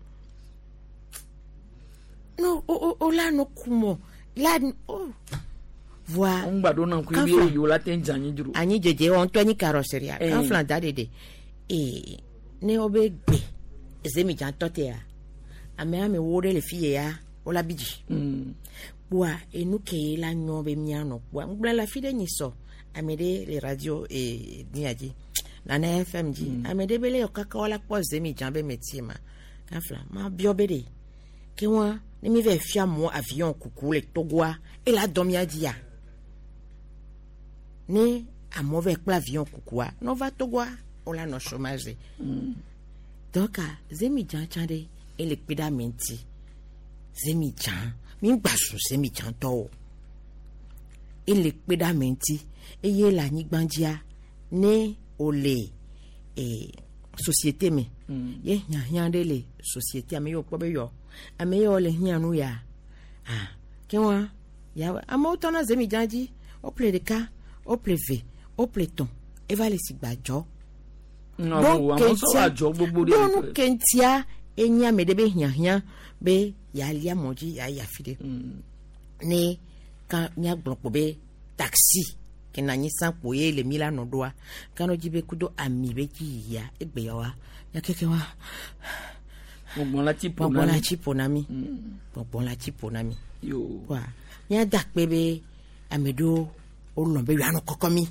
no o o la no kumo la oh voi on gbado na ku bi yo la ten janyi duro ani jeje on to ni carrosserie ka flagade de e ne obegbe zemi janto te a ame ame wore le fie ya ola biji mm bua enuke la nyobe miano bua ngula la fide nyiso amede le radio e niaji na na F M G mm. amede bele okaka ola po zemi jambe metima kafla ma biobede ke wa ni mi ve fia mo avion kuku le Togoa e la domia dia ni amove kla avion kuku no va Togoa ola no chômage mm. donc zemi janchande e le pedamenti zemi chan mi gbasu zemi chan to e le pedamenti e ye la ni gbandia ne ole et société me ye nya nya de le société ame yo pobe yo ame yo le nya nu ya ah kenwa ya amo tona zemi janji o ple de ka o ple ve o ple ton e va le sigbajo no wa mo so ajo gbogbo de no kentia enya me de be nya nya be ya lia moji ya ya fide ne ka nya gbonpo be taxi kena nyi sanpo ye le milano doa kano jibe kudo ami be ji ya egbe yawa ya keke wa bon la tipo bon la tipo nami bon la tipo nami yo wa nya dak bebe amedo o lo be yano kokomi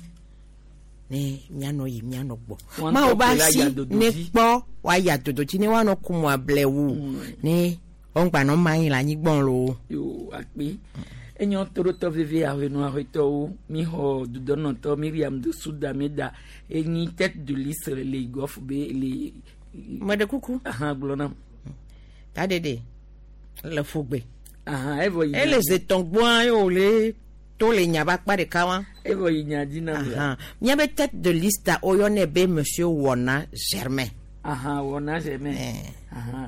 ne nya no yi nya no gbo ma o ba si ne po wa ya dodo ji ne wa no kumu ablewu ne on gba no ma yin la yin gbon lo yo ape enyo toro to vivi a reno a reto mi ho du dono to Miriam de Soudameda eni tête de liste les gof be les made kuku aha glona ta dede le fogbe aha evo yi ele ze tongboan yo le to le nya ba pa de kawan evo yi nya dina aha nya be tête de liste o yo ne be monsieur Wona Germain aha Wona Germain aha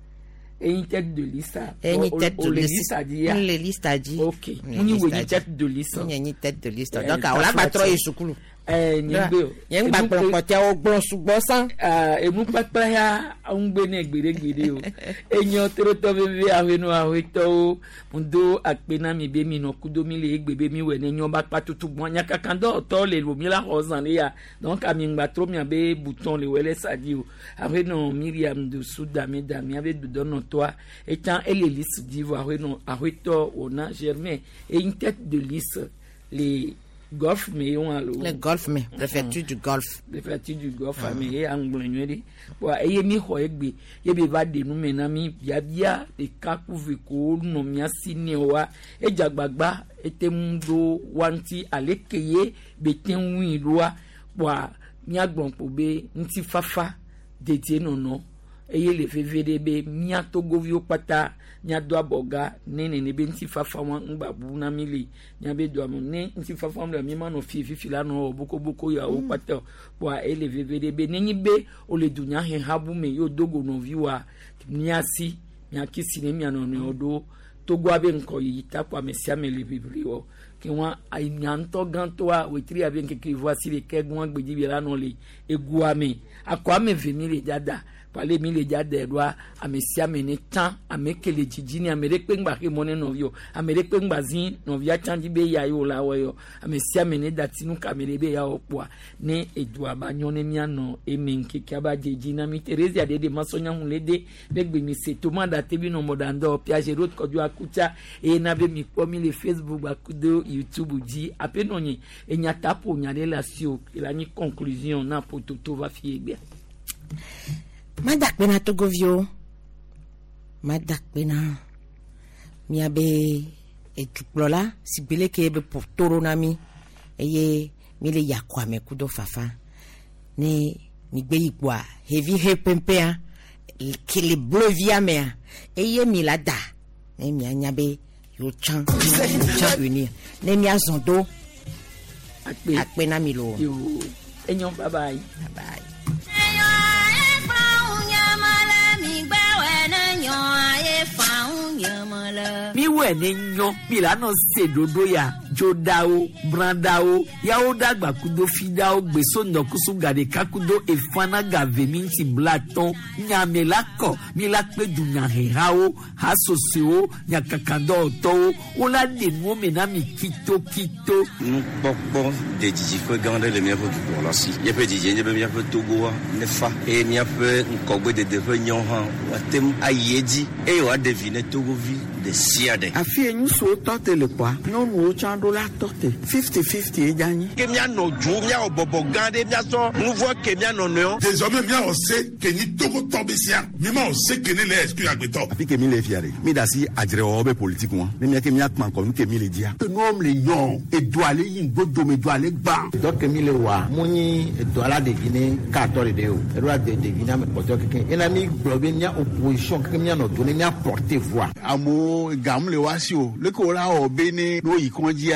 une tête de liste une tête de liste une liste a dit ok une une tête de liste une tête de liste donc on l'a pas trop esukulu eh nyembe yen gba pọ̀pọ̀tẹ o gbon ṣùgbọ́n san ah emu papa ya ngbe ne gberegbere o enyo toro to bebe awenu aweto ndo akpena mi be mi no kudo mi le gbebe mi we ne nyo ba patutu gbon nya kakando to le lo mi la hozan le ya donc ami ngba tro mi abe bouton le wele sadi o awenu Miriam de Soudameda mi ave du don toi étant elle est liste d'Ivoire awenu aweto Wona Germain et une tête de liste les golf mais on a le golf mais préfecture du golf préfecture du golf mais anglais bon et mi ho egbe ye be va de nu menami bia bia de kakuve ko no mi asini wa e jagbagba etemundo wanti alekeye beten wi loa wa mi agbon po be nti fafa de tie no no eye le fevede be mi atogovio pata nya do aboga nene ne be nti fafa wan ngbabu na mili nya be do am ne nti fafa am mi ma no fi fi la no boko boko ya o pata wa ele fevede be nenyi be o le dunya he habu me yo dogo no viwa niasi nya kisi ne mi ano no do togo abe nko yi ta kwa mesia me le bibli o ki won ay nyanto ganto a wetri abe nke voici le kegun agbeji bi la no le egu ame akwa me veni le dada pale mi le jade doa amesia me ne tan amekele jijini amereke ngba ke mone no vio amereke ngba zin no via chanji be ya yo la wo amesia me ne datinu kamere be ya opwa ne edua ba nyone mi ano emenke ke aba jijina mi Teresa de de masonya hunlede begbe mi se to manda tebi no modando piage road kodu akucha e na be mi ko mi le Facebook ba kudo YouTube di apenonye enya tapo nya relation la ni conclusion na pototo va fiegbe madak pena togovio madak pena miabe etuplola sibele ke be portoro nami eye mile yakwa me kudo fafa ne mi gbe igwa heavy hepempea kile blovia me eye milada ne mi anyabe yo chan chan uni ne mi azondo akpe akpe na mi lo yo enyo bye bye bye mi we ne nyo mi la no se dodo ya jodao brandao ya o dagba kudo fidao gbeso ndokusu gade kakudo efana gave minti blaton nyame lako mi la pe dunya hehao hasoseo nya kakando to o la de no me na mi kito kito nous popo de djiji ko gande le miapo du pour la si ye pe djiji ye be miapo togo ne fa e miapo nkogbe de de nyon han watem ayedi e o devine togo vi de siade afie nyu so tote le kwa no no chando la tote fifty fifty e jani ke mia no ju mia obobo gande mia so nous voit que mia no no désormais mia on sait que ni togo tobesia mi ma on sait que ne les exclu agbeto api ke mi le fiare mi da si adre obe politique won mi mia ke mia kman ko mi ke mi le dia que nom le yon et doit aller yin godo me doit aller ban donc mi le wa muni do ala de Guinée quatorze de o e do de de Guinée me poto ke ina mi blobe nya opposition ke mia no do ne nya porter voix amo gamle wasio le ko la obe ni no yi konjia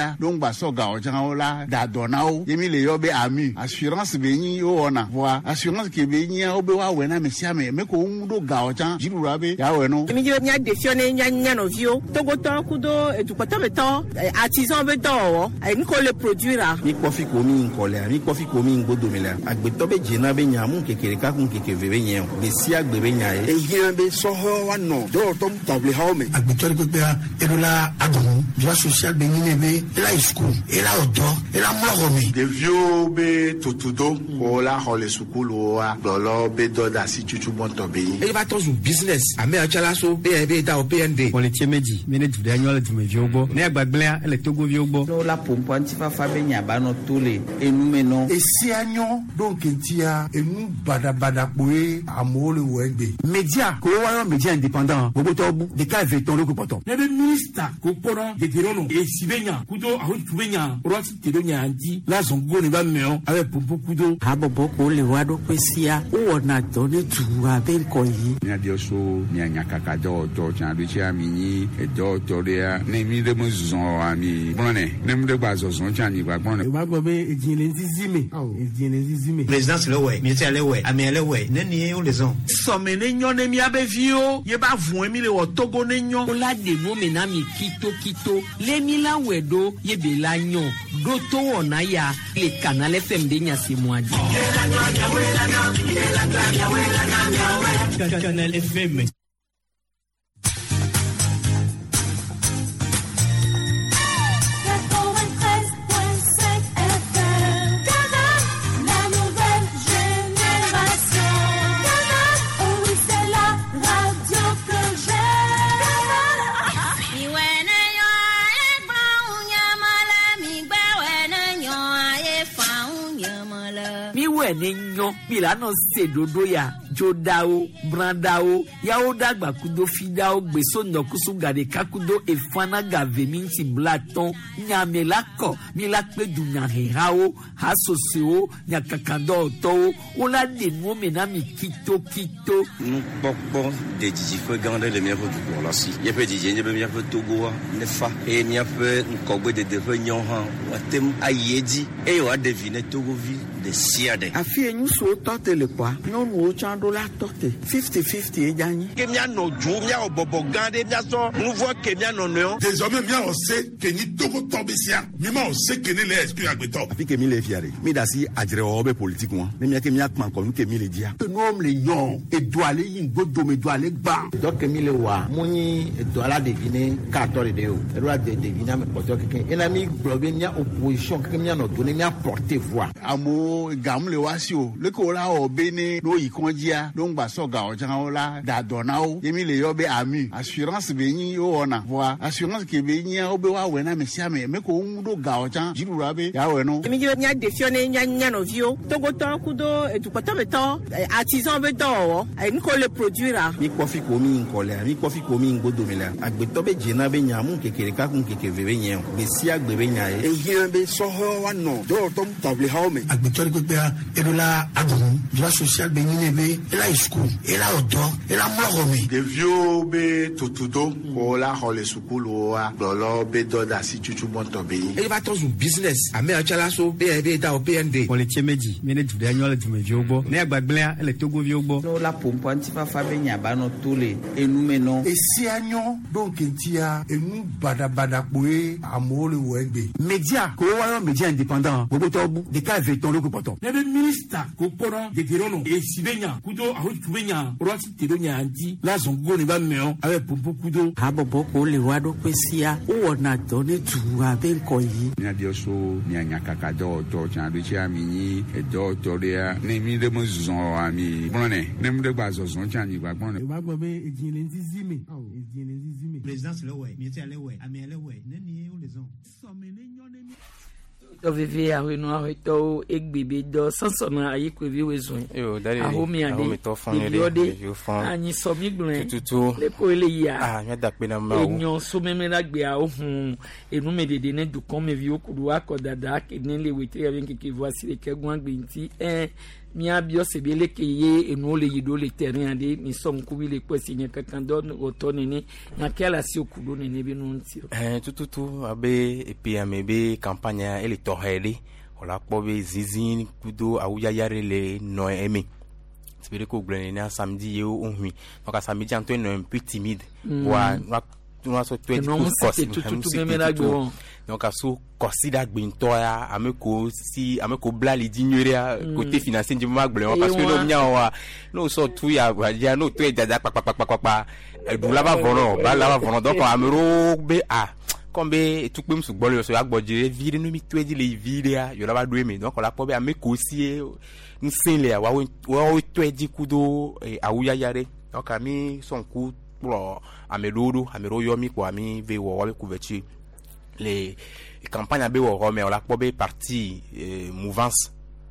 dia donc ba so ga o jan la da donao yemi le yo be ami assurance be yin o ona wa assurance ke be yin o be wa we na me sia me me ko un do ga o jan jiru ra be ya we no mi je nya defione nya nya no vio togo to kudo e tu pata beto artisan beto e ni ko le produire mi kofi ko mi nkole mi kofi ko mi ngodo mi la agbeto be jena be nya mu kekere ka kun keke veve yen be si agbe be nya e yen be so ho wa no do to table ha o me agbeto be be e do la agun droit social be ni be la school e la odo e la mo mi de vio be totudo ko la hole school o a lolo be do da si chuchu bon to be e ba to zu business ame a chala so be be da o P N D on le tie meji me ne du de annual du me vi ogbo ne agbagble ele togo vi ogbo no la pompo antifa fa be nya ba no tole enu me no e si anyo donc ntia enu bada bada poe amole wende media ko wa yo media indépendant bobo to bu de ka veton le ko poto ne be minister ko pora de gerono e sibenya kudo aho tubenya roti tedonya anti la zongo ne ba meo avec pompo kudo abobo ko le wa do pesia o na to ne tuwa be ko yi nya dio so nya nya kaka do to chan do chia mi ni e do to de a ne mi de mo zon ami bonne ne mi de gba zo zon chan ni gba bonne ba gbo be ejin le zizime ejin le zizime présidence le we ministère le we ami le we ne ni o le zon so me ne nyon ne mi abevio ye ba vun mi le wo Togo ne nyon o la de no me na mi kito kito le mi la wedo ye be la nyon do to ona ya le canal F M de nya se moadi Canal F M ne nyo bilano se dodo ya jodao brandao yao dagba kudo fidao gbeso nokusu gade kakudo efana gave minti blaton nyamela ko mila pe dunya herao hasoseo nyakakando to ola de no mena mi kito kito nous pokpo de Djifo Gandé le meilleur du pour la si ye pe dije ye be mi afa Togo ne fa e mi afa nkogbe de de nyon han watem ayedi e yo deviner Togo vi de siade afi enyu so tote le kwa no no chando la tote fifty fifty e jani ke mi ano ju mi a bobo Gandé mi aso nous voit que mi ano no désormais mi on sait que ni Togo tobesia mi ma on sait que ni le esprit agbeto afi ke mi le fiare mi da si adire obe politique mo ne mi ke mi akman ko nu ke mi le dia que no le yon e do ale yin godo me do ale gba donc ke mi le wa muni e do ala deviner quatorze de o e do ala deviner me poto ke e na mi blobe nya opposition ke mi ano do ne mi apporter voix amo gamle wasio le ko la o bene no ikonjia donc ba so ga o jan o la da donao yemi le yo be ami assurance be yin o ona wa assurance ke be yin o be wa we na me sia me me ko un do ga o jan jiru ra be ya we no mi je nya defione nya nya no vio togo to kudo e tu pata beto artisan beto e ni ko le produire mi kofi ko mi nkole mi kofi ko mi ngodo mi la agbeto be jena be nya mu kekere ka kun keke veve yen be si agbe be nya e yen be so ho wa no do to table ha o me agbeto ko be e do la agun droit social be ni be e la school e la odo e la mo mi de vio be totudo ko la hole school o a lolo be do da si chuchu bon to be e ba to zu business ame a chala so be be da o P N D on le tie meji me ne du de annual du me vi ogbo ne agbagble ele togo vi ogbo no la pompo antifa fa be nya ba no tole enu me no e si anyo donc ntia enu bada bada poe amole wende media ko wa yo media indépendant bobo to bu de ka veton le ko poto ne be minister ko pora de gerono e sibenya kudo aho tubenya roti tedonya anti la zongo ne ba meo avec pompo kudo abobo ko le wa do pesia o na to ne tuwa be ko yi nya dio so nya nya kaka do to chan do chia mi ni e do to de a ne mi de mo zon ami bonne ne mi de gba zo zon chan ni gba bonne ba gbo be ejin le zizime ejin le zizime présidence le we ministère le we ami le we ne ni o le zon so me ne nyon ne mi to vivi a we no a to egbebe do sansona ayi ko vi we zon yo dare aho mi ade mi to fun le yo fun anyi so mi gblen tutu le ko ele ya ah me da pe na ma o enyo so me me la gbe a ohun enu me dede ne du kon me vi okudu akodada ke ne le we tre bien ke voici le kegun agbe nti eh mi abio se bele ke ye enu le yido le terrain de mi som ku bi le kwesi nya kankan don otone ni nya kala si okudo ne ne bi no nti eh tututu abe epi amebe campagne ele toheli ola pobe zizin kudo awuya yare le no emi spere ko gbleni na samedi ye o hui donc samedi anto no un peu timide wa wa so to tout donc aso consider gbinto ya ameko si ameko bla li dignoria côté financier ndi ma gbleni parce que no nya wa no so tu ya ya no to dada pa pa pa pa du la ba vono ba la ba vono donc amero be a kombe tout pe msu gbolo so agbojire vire no mi twedi le vire ya yo la ba do emi donc la po be ameko si nsinle wa wa twedi kudo awuya yare donc ami son ku pour amedodo amero yomi kwa mi ve wo wa couverture les campagnes be wo mais on la po be parti mouvance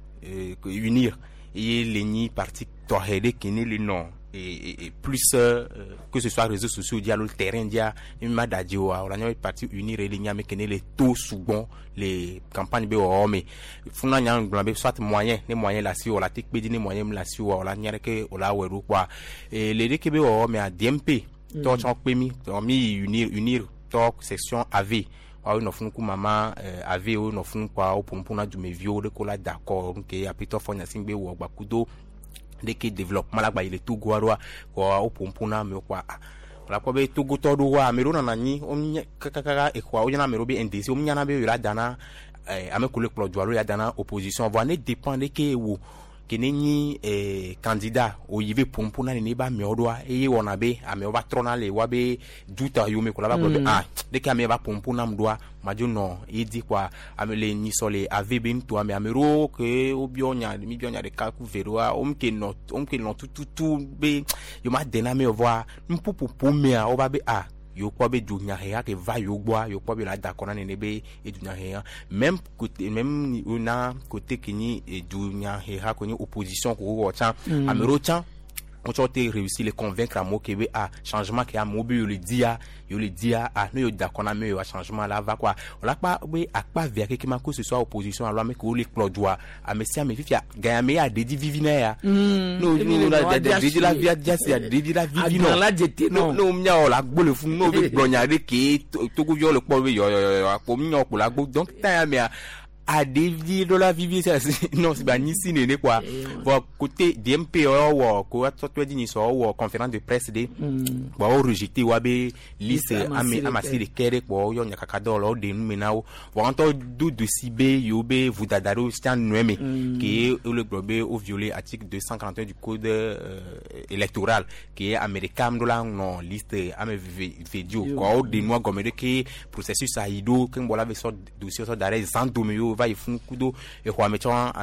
unir et les ni parti tohede kini le non et, et plus euh, que ce soit réseaux sociaux dia le terrain dia ma dadio on a parti unir et les nyame kene les taux souvent les campagnes be wo mais funa nyang blambe soit moyen les moyens là si on la tek be ni moyen là si on la nyare ke on la weru quoi et les ke be wo mais à D M P to chon pe mi to mi unir unir to section A V wa no funu ku mama A V o no funu kwa opompona du mevio de ko la d'accord que apito fonya singbe wo gba kudo de ke développement la gba ile tout goarwa ko opompona me kwa la ko be to goto do wa me rona nani o nya kakaka e kwa o nya na me robi N D C o nya na be yo la dana ame ko le plodwalo ya dana opposition va ne dépendre ke wo kenenyi eh candidat o yive pompona ne ba me odwa e wona be ame ba trona le wa be duta yo me ko la ba ko ah de ka me ba pompona mdoa majo no e di kwa ame le ni sole ave be nto ame amero ke obionya mi bionya de ka ku veroa o mke no o mke no tutu tu be yo ma dena me voir mpupu pome a o ba be ah yo kwa be dunya hea ke va yo gwa yo kwa be la d'accord na nebe e dunya hea même côté même una côté kini e dunya hea ko ni opposition ko wo cha amero cha on chote réussi les convaincre à mo ke be a changement ke a mo be yo le dia yo le dia a no yo d'accord na me yo changement là va quoi on la pas be a pas vers que ma ko ce soit opposition alors mais ko le plodwa a me sia me fifia ga me a dedi vivina ya no no la dedi la via dia sia dedi la vivina la jete no no mnya o la gbo le fun no be gbronya de ke to ko yo le po be yo yo po mnya ko la gbo donc ta me a à dévier de la vie non c'est pas ni si né quoi voir côté D M P ou quoi toi dit ni so ou conférence de presse de bon rejeter wa be liste ami amasi de kere ko yo nya kakado lo de menao voir ento do de cibe yo be vous dadaro stan noeme qui est le globé au violé article deux cent quarante et un du code euh, électoral qui est américain do la non liste ame video ko de moi comme de que processus aido quand voilà avec so dossier so d'arrêt sans domio va ifun kudo e kwa mechon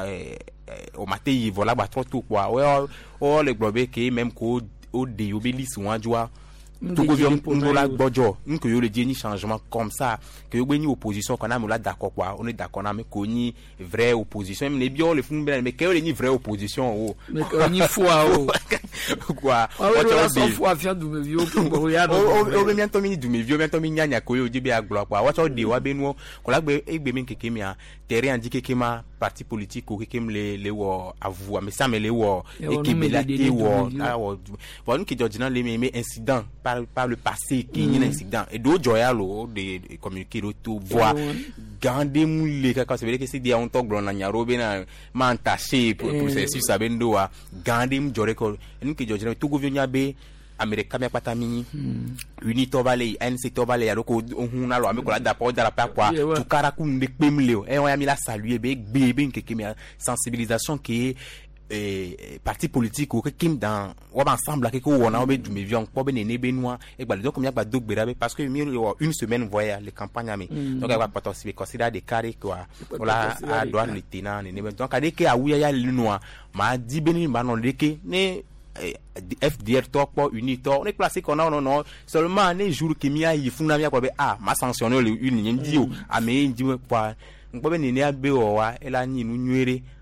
o matei vola ba trop quoi o le globé que même ko o de obelis wanjwa tout gouvernement pour la bojo nko yo le ni changement comme ça que yo ni opposition qu'on a mo la d'accord quoi on est d'accord na me ko ni vraie opposition même les bio le fun mais que yo ni vraie opposition o mais ko ni foi o quoi o so foi afia du me vieux ko ya o o be miento mi du me vieux miento mi nyanya ko yo jibe aglo quoi wa so de wa be nu ko la gbe egbe mi keke mi a terrain indiqué que ma parti politique ko keke le le wo avu mais ça me le wo et que me la te wo ah wo bon ki jodina le me incident par par le passé qui mm. y a un incident et do joyalo de communiquer tout voir gande mule ka ça veut dire que c'est dia on tok blon na nyaro be na man taché processus abendo wa gande m jore ko en ki jodina tout gouvernement be America me pata mini uni to vale N C to vale ya ko ohun alo ame ko la da pa da pa kwa tu kara ku mbe pemle e won ya mi la saluer be bebe nkeke mi sensibilisation qui eh parti politique ou kim dans ou ensemble que on a be du me vion ko be ne be noa e gba donc mi gba dog be parce que mi une semaine voya les campagnes ami donc va participer considérer des carrés quoi voilà à douane le tenant ne donc a de que a wuya ya le noa ma di beni ba non de que ne F D R to po unito on est placé qu'on a non non seulement les jours que mi a y funa mi ko be ah ma sanctionner le une nyi o a me ndi quoi on ko be ne ne abe o wa ela nyi nu nwere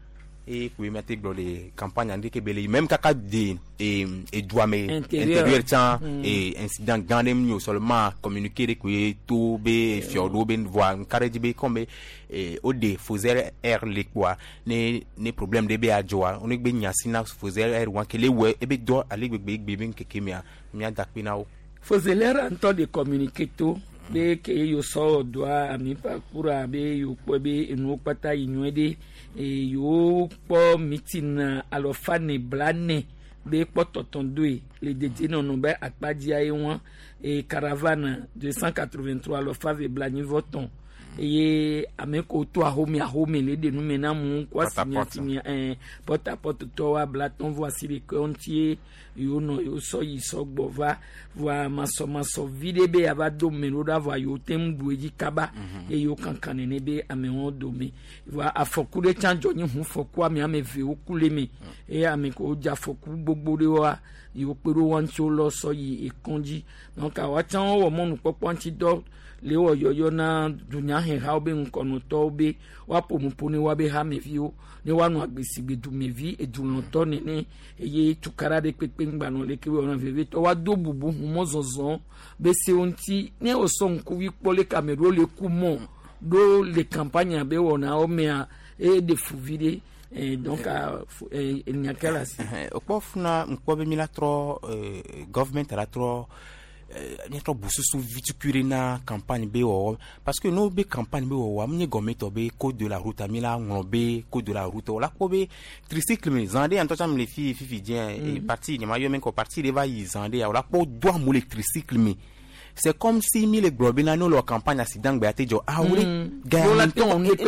et puis mettre dans les campagnes en que belé même kaka de et et douame intérieur tiens et incident gandem yo seulement communiquer que tout be fiordo ben voir carré de be comme et au de faisait air les quoi ne ne problème de be a joa on est be nyasina faisait air wan que les ouais et be do aller be be be que kemia mia dakpina o faisait l'air en temps de communiquer tout be ke yo so doa ami parcours be yo po be enu pata inwede e yo po meeting alo fane blane be po totondwe le dédié non be akpadia e won e caravane deux cent quatre-vingt-trois alo fave blani voton et ameko to a homi a homi le de nous mena mon quoi signature un porte à porte to a blaton voici les comptiers yo no yo so yi so gbova voa maso maso vide be aba do meno da voa yo tem dueji kaba e yo kankane ne be ame on do me voa afoku de chanjo ni hu foku ame ame ve okule me e ame ko ja foku gbogbo de wa yo pero wan cho lo so yi e konji donc a wa chan wo mo nu popo anti do lewo yoyo na dunya he ha obe nkono to obe wa pomuponi wa be ha mevio ne wa no agbesi gbedu mevi edun to ne ne eye tukara de pepe ngba no le kewe ona veve to wa do bubu humo zonzon be se onti ne o so nku wi pole camero le kumo do le campagne be wona o mea e de fuvide et donc il n'y a qu'à la au pofna nko be mila tro government la tro ni trop bousu sous viticure na campagne be o parce que no be campagne be o amni gometo be code de la route amila ngombe code de la route o la ko be tricycle me zande en totam les filles fifi dien et parti ni mayo men ko parti de va y zande o la ko doit mo le tricycle me c'est comme si mi le globina no lo campagne accident be atejo ah oui garanton ni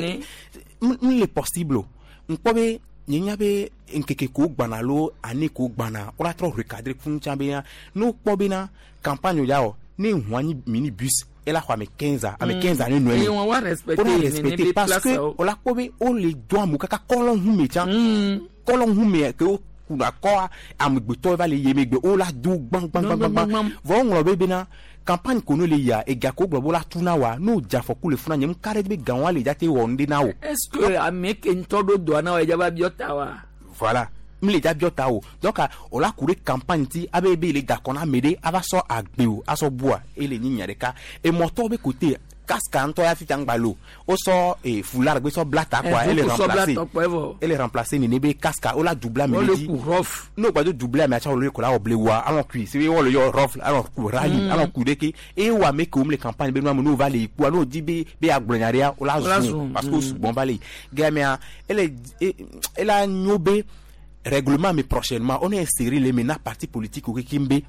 le possible nko be nyanya be nkeke ko gbanalo ani ko gbana ora tro recadrer fun chambe no pobina campagne yao ni hwani minibus ela kwa me quinze ans ame quinze ans no et on va respecter respecter parce que ola kobe o le doit mu kaka kolon hu me chan kolon hu me ke o kuna ko am gbeto va le yemegbe o la du bang bang bang bang vo nglo be bina campagne kono le ya e gako gbo la tuna wa no jafo ku le funa nyem kare be ganwa le jate wo ndi na wo est-ce que ameke ntodo do na wa jaba biota wa voilà mle ja biota wo donc o la cour campagne ti abebe le gako na mede aba so agbe o aso bua e le nyinya de ka e moto be côté casque en toi fit angbalou o so e foulard be so blata quoi elle est remplacée elle est remplacée ni nebe casque o la double melody no pas de double mais acha o le ko la oblewa alon kui c'est o le yo rof alon ku rali alon ku deke e wa me ko le campagne be no no vale ku no di be be agbonyaria o la zoom parce que bon vale gamia elle elle a nyobe règlement mais prochainement on est inséré les mena parti politique au kimbe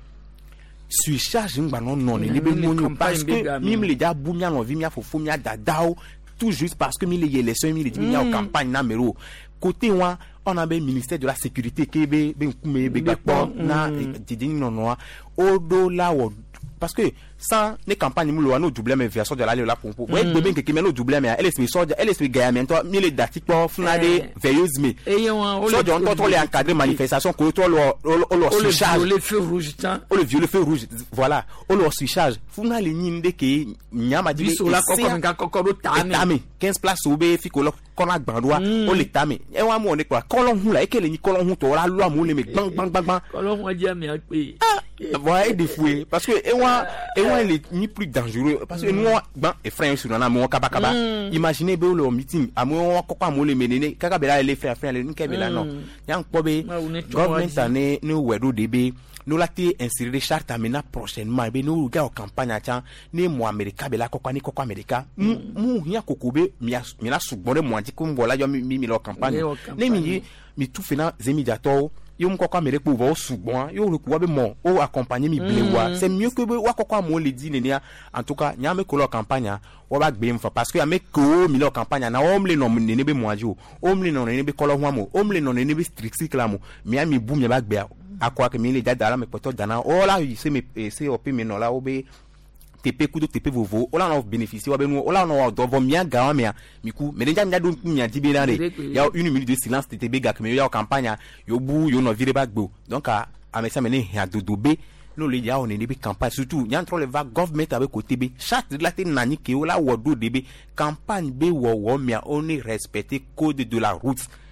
surcharge ngba non non ni be monyo parce que mim le ja bumia no vimia fofo mia dadao tout juste parce que mi le élection mi le di mia campagne na mero côté wa on a be ministère de la sécurité kebe be nkume be gbapo na didi non non odo la wo parce que sans les campagnes nous no double mais version de la là pour pour ouais be que mais no double mais elle est soldat elle est gaya mais toi mi le dati pour funade veilleuse mais so de on to les encadrer manifestation ko to lo lo surcharge le feu rouge temps o le vieux le feu rouge voilà o lo surcharge funa le nyinde ke nyama di so la kokko nka kokko tame quinze places o be fi ko lo kona gbandwa o le tame e wa mo ne kwa kolon hu la e ke le ni kolon hu to la lo amu le me bang bang bang bang kolon hu dia me pe voilà des fouets parce que et moi et moi il est ni plus dangereux parce que nous ben et frère sur na mo kaba kaba imaginez be le meeting amu ko kwa mo le menene kaka be la les frères frères ni kebe non yang pobe government ane nous wedo debe nous la té insérer charte amena prochainement be nous ga campagne acha ni mo america be la ko kwa ni ko kwa america mu hia kokobe mi mi la sugbonde mo anti ko mbola yo mi mi lo campagne ne mi mi tout fena immédiatement yo mko kwa mere pour sugbon yo rekuwa be mo o accompagner mi blewa c'est mieux que wa kwa mo le dit nenia en tout cas nyame ko lo campagne wa ba gbe mfa parce que ame ko mi lo campagne na omle no nene be mo ajo omle no nene be kolo ho mo omle no nene be strict clamo mi ami bu mi ba gbe akwa ke mi le dada la me poto dana o la c'est me c'est op mi no la obe tepe kudo tepe vovo ola no bénéficier wa be no ola no do vo mia gawa mia miku me denja nya do mia dibe na re ya une minute de silence tebe gak me ya campagne yo bu yo no vire bagbo donc a amesa me ne ya dodobe no le ya on ne be campagne surtout nya entre le va government avec côté be chaque de la te nani ke ola wodo debe campagne be wo wo mia on respecter code de la route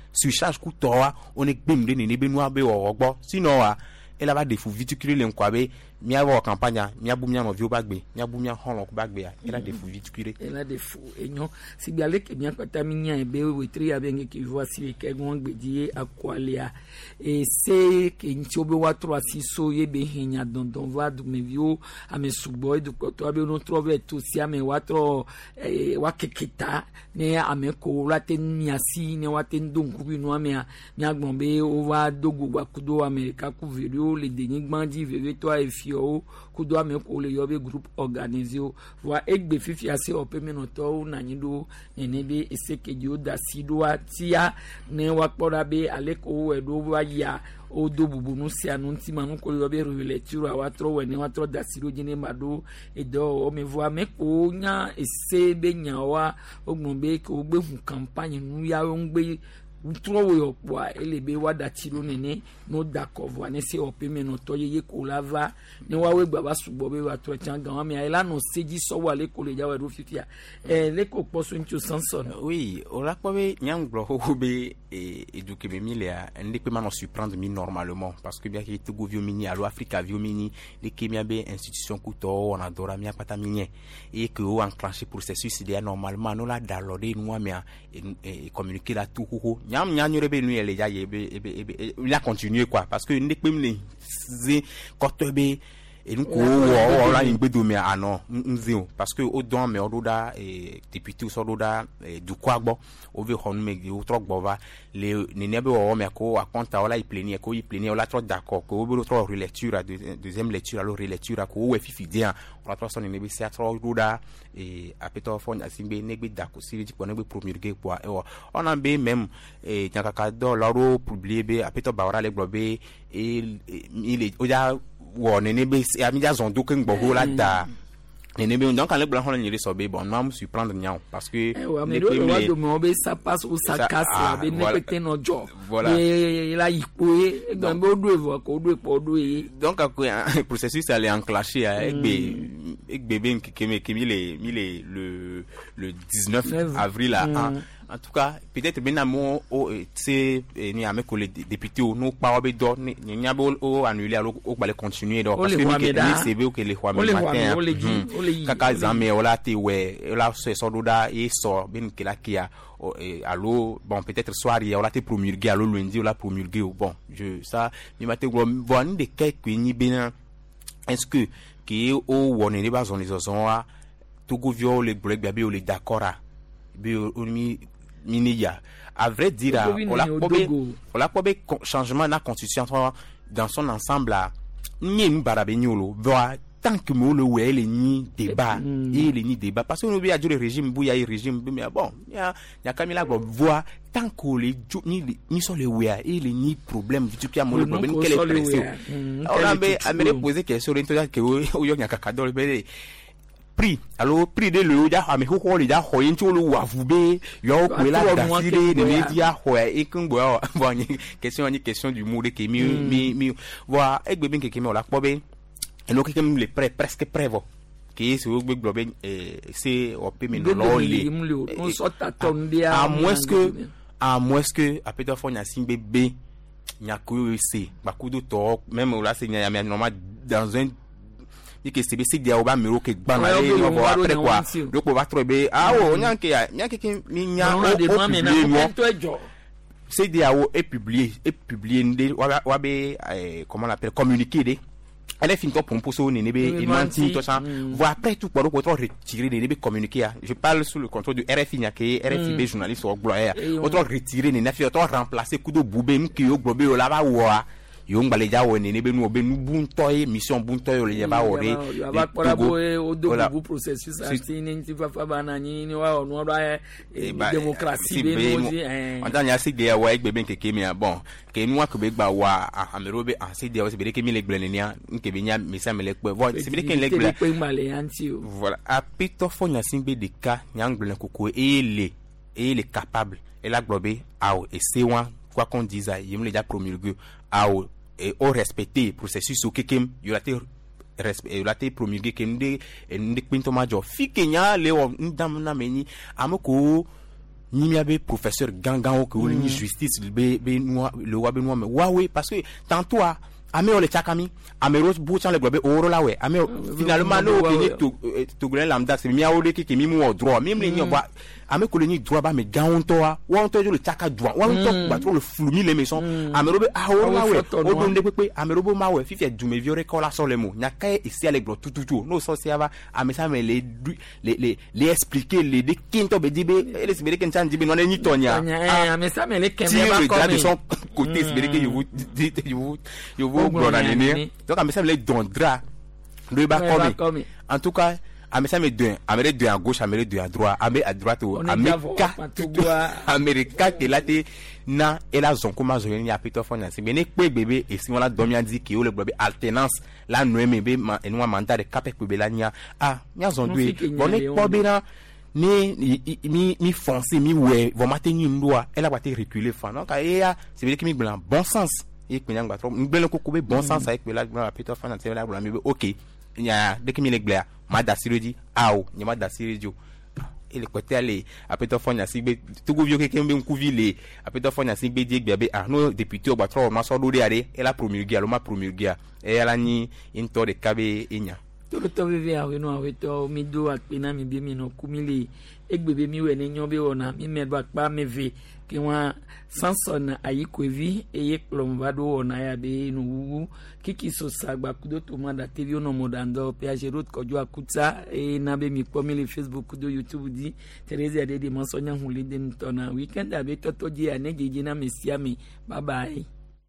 surcharge ku to wa on est gbem de ne be nu abe wo gbo sinon wa ela ba defu viticule le nkwabe mia wo campagne mia bu mia no vi bagbe mia bu mia hon ko bagbe ya ela defu viticule ela defu enyo si biale ke mia kwata minya ebe wetri abenge ki voici ke gon gbedie akwalia e se ke nti obe wa tro asiso ye be hinya don don va du me vio ame suboy du ko to abe no trove to si ame wa tro wa keketa ne ame ko la ten miasi ne wa ten don ku bi no ame mia gbonbe o wa dogo gba kudo america ku video le deni gbandi veve to e fio kudo ame ko le yobe group organisé wa egbe fifi ase opemenoto na nyido nene be esekejo da sidwa tia ne wa kpora be aleko edo wa ya o do bubu no si anu nti manu ko yobe lecture wa tro we ne wa tro da sido jine mado edo o me voa me ko nya ese be nya wa ogbon be ko gbe hu campagne nu ya o ngbe trouve yo poa ele be wada tiro nene no d'accord wa ne se opeme no to ye ko lava ne wa we gba ba subo be wa to changa wa mi ela no seji so wa le ko le ja wa ro fifia eh le ko poso ncho sanson oui o la ko be nyangro ho be eduke be milia ndi pe mano surprendre mi normalement parce que bien que to go vio mini alo Africa vio mini de kemia be institution ku to on adora mi apata minye et que o enclencher processus idéal normalement no la dalode no wa mi et communiquer la tout ko nyam nyanyure be nu ele ja ye be be il a continué quoi parce que ndi pe mi zi koto be et nous ko wo la ngbe do me ano nzio parce que o don me ododa et député so ododa du kwagbo o ve honu me o tro gbova le ni nebe wo me ko akonta ola i pleni ko i pleni ola tro d'accord ko o be tro relecture deuxième lecture alors relecture ko o we fifi dia o la tro so ni nebe se tro ododa et apeto fon asimbe negbe d'accord si di ko negbe promulguer quoi e on a be même et nyakaka do loro publier be apeto bawra le globe et il o ja wo nene be amija zondo ke ngbo la da nene be donc kan le blanc on ni so be bon mam surprendre nyao parce que ne ko wa do mo be ça passe ou ça casse la be ne pété no job et la ipoe donc be do evo ko do po do yi donc le processus allait enclencher egbe egbe ben ki keme ki le le le dix-neuf avril là en tout cas peut-être bien amour au c'est ni avec les députés nous pas be do ni nya be o annuler au ba le continuer donc parce que ni c'est be que les rois matin kaka zamé ola te we ola so so doda et so ben que la kia allo bon peut-être soir il ola te promulguer allo lundi ola promulguer bon je ça ni matin bon de quelques ni bien est-ce que qui au woné les bazon les ozon tout govio le break baby o le d'accord be mi miniya à vrai dire on l'a probé on l'a probé changement na constitution dans son ensemble là ni mbarabenyolo voa tant que mo le ouais les ni débat et les ni débat parce que nous bi a du régime bu ya régime mais bon ya ya Kamila go voa tant que les ni ni sur les ouais et les ni problème tu puis mo le problème quelle est pression on a be a me poser question sur que o yo nya kakado le be prix alors prix de le ja ame ko ko le ja ho yin chulu wa fube yo ko la da sire ne media ho e kun bo bo ni question ni question du mot de que mi mi mi wa egbe bin que mi ola po be e no que mi le prêt presque prévo que c'est au globe et c'est au paiement non les on sort à tondia à moins que à moins que a peut-être fo nya simbe be nya ko c'est ba kudo to même là c'est nya normal dans un et que c'est c'est dia oba miro ke gbana le no après quoi le ko va trouver ah o nyanke ya nyanke ki mi nya o c'est dia o est publié est publié ndé wa be comment on appelle communiquer dé elle est fin to pour poser ne be il menti tout ça voir après tout pour ko retirer ne be communiquer je parle sous le contrôle du R F I nyake R F I be journaliste au gloire autre retirer ne na fi autre remplacer kudo bube nki o globe o la ba wo yo ngbalé ja woni ne be nu obe nu buntoy mission buntoy le yeba ore ba pora bo o do bu processus ati ni ti fa fa bana ni ni wa onu ro e démocratie be no di eh on tanya si de wa egbe ben keke mi bon ke nu wa ko be gba wa amerobe an si de o se be ke mi le gble ni an nke be nya mi sa me le pe voilà se be ke le gble voilà a pito fo nya sin be de ka nya ngble koko e le e le capable et la globe ao et c'est one quoi qu'on dise il me déjà promulgué ao et au respecter processus au kekem yo la te respect la te promulguer kem de ndi pinto majo fi kenya le o ndam na meni amoko ni mi abe professeur gangan que ou ni justice be be noa le wa be noa mais wa oui parce que tantôt a ame ole chakami ame rose bouchan le globe oro la we ame finalement no que to to glen lambda c'est mi a ode ki mi mu o droit même ni ba ame ko le ni droit ba me gan to a won to jo le chaka droit won to ba trop le flou mi les maisons ame robe a oro la we o don de pepe ame robe ma we fifi du me viore ko la so le mo nyaka ici ale glo tout tout no so se ava ame ça me les les les les expliquer les de kinto be dibe les se be ken chan dibe no ni tonya ame ça me les ken ba ko de son côté se be que je vous je vous je vous donc à ça me les dondra le bas comme en tout cas à ça me deux à me deux à gauche à me deux à droite à me à droite au America America qui là té na et la zone comment je ni à Peter Fona c'est bien que bébé et si on la dormi dit que le bébé alternance la noé bébé et nous mandat de capé bébé là nia ah nia zone deux bon est pas bien ni mi mi foncé mi ouais vont maintenir une loi elle a pas été reculer fan donc c'est bien que mi blanc bon sens et que n'ang batro ngbele ko kobe bon sens avec la grand Peter Fan c'est la blanc mais OK il y a dès que mi legblea ma da siredi aw ni ma da siredi et le côté aller à Peter Fan si be to go vieux quelqu'un be nkuvile à Peter Fan si be die be ah no député au batro ma so do de ale et la promulguer alors ma promulguer et elle ni into de kabe enya tout le temps vivre avec nous avec toi mi do akpena mi bi mi no kumili egbebe mi we ne nyobe wona mi me ba pa me ve ki wa sanson ayikwevi eye plomvado wona ya be nu kiki so sagba kudo to manda T V no modando pe ajerot kojo akuta e na be mi pomile Facebook do YouTube di Teresa de de monsonya hulide ntona weekend abe toto di anejeje na mesiami bye bye.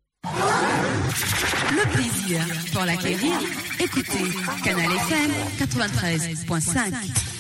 Le plaisir pour l'acquérir, écoutez Canal F M quatre-vingt-treize point cinq.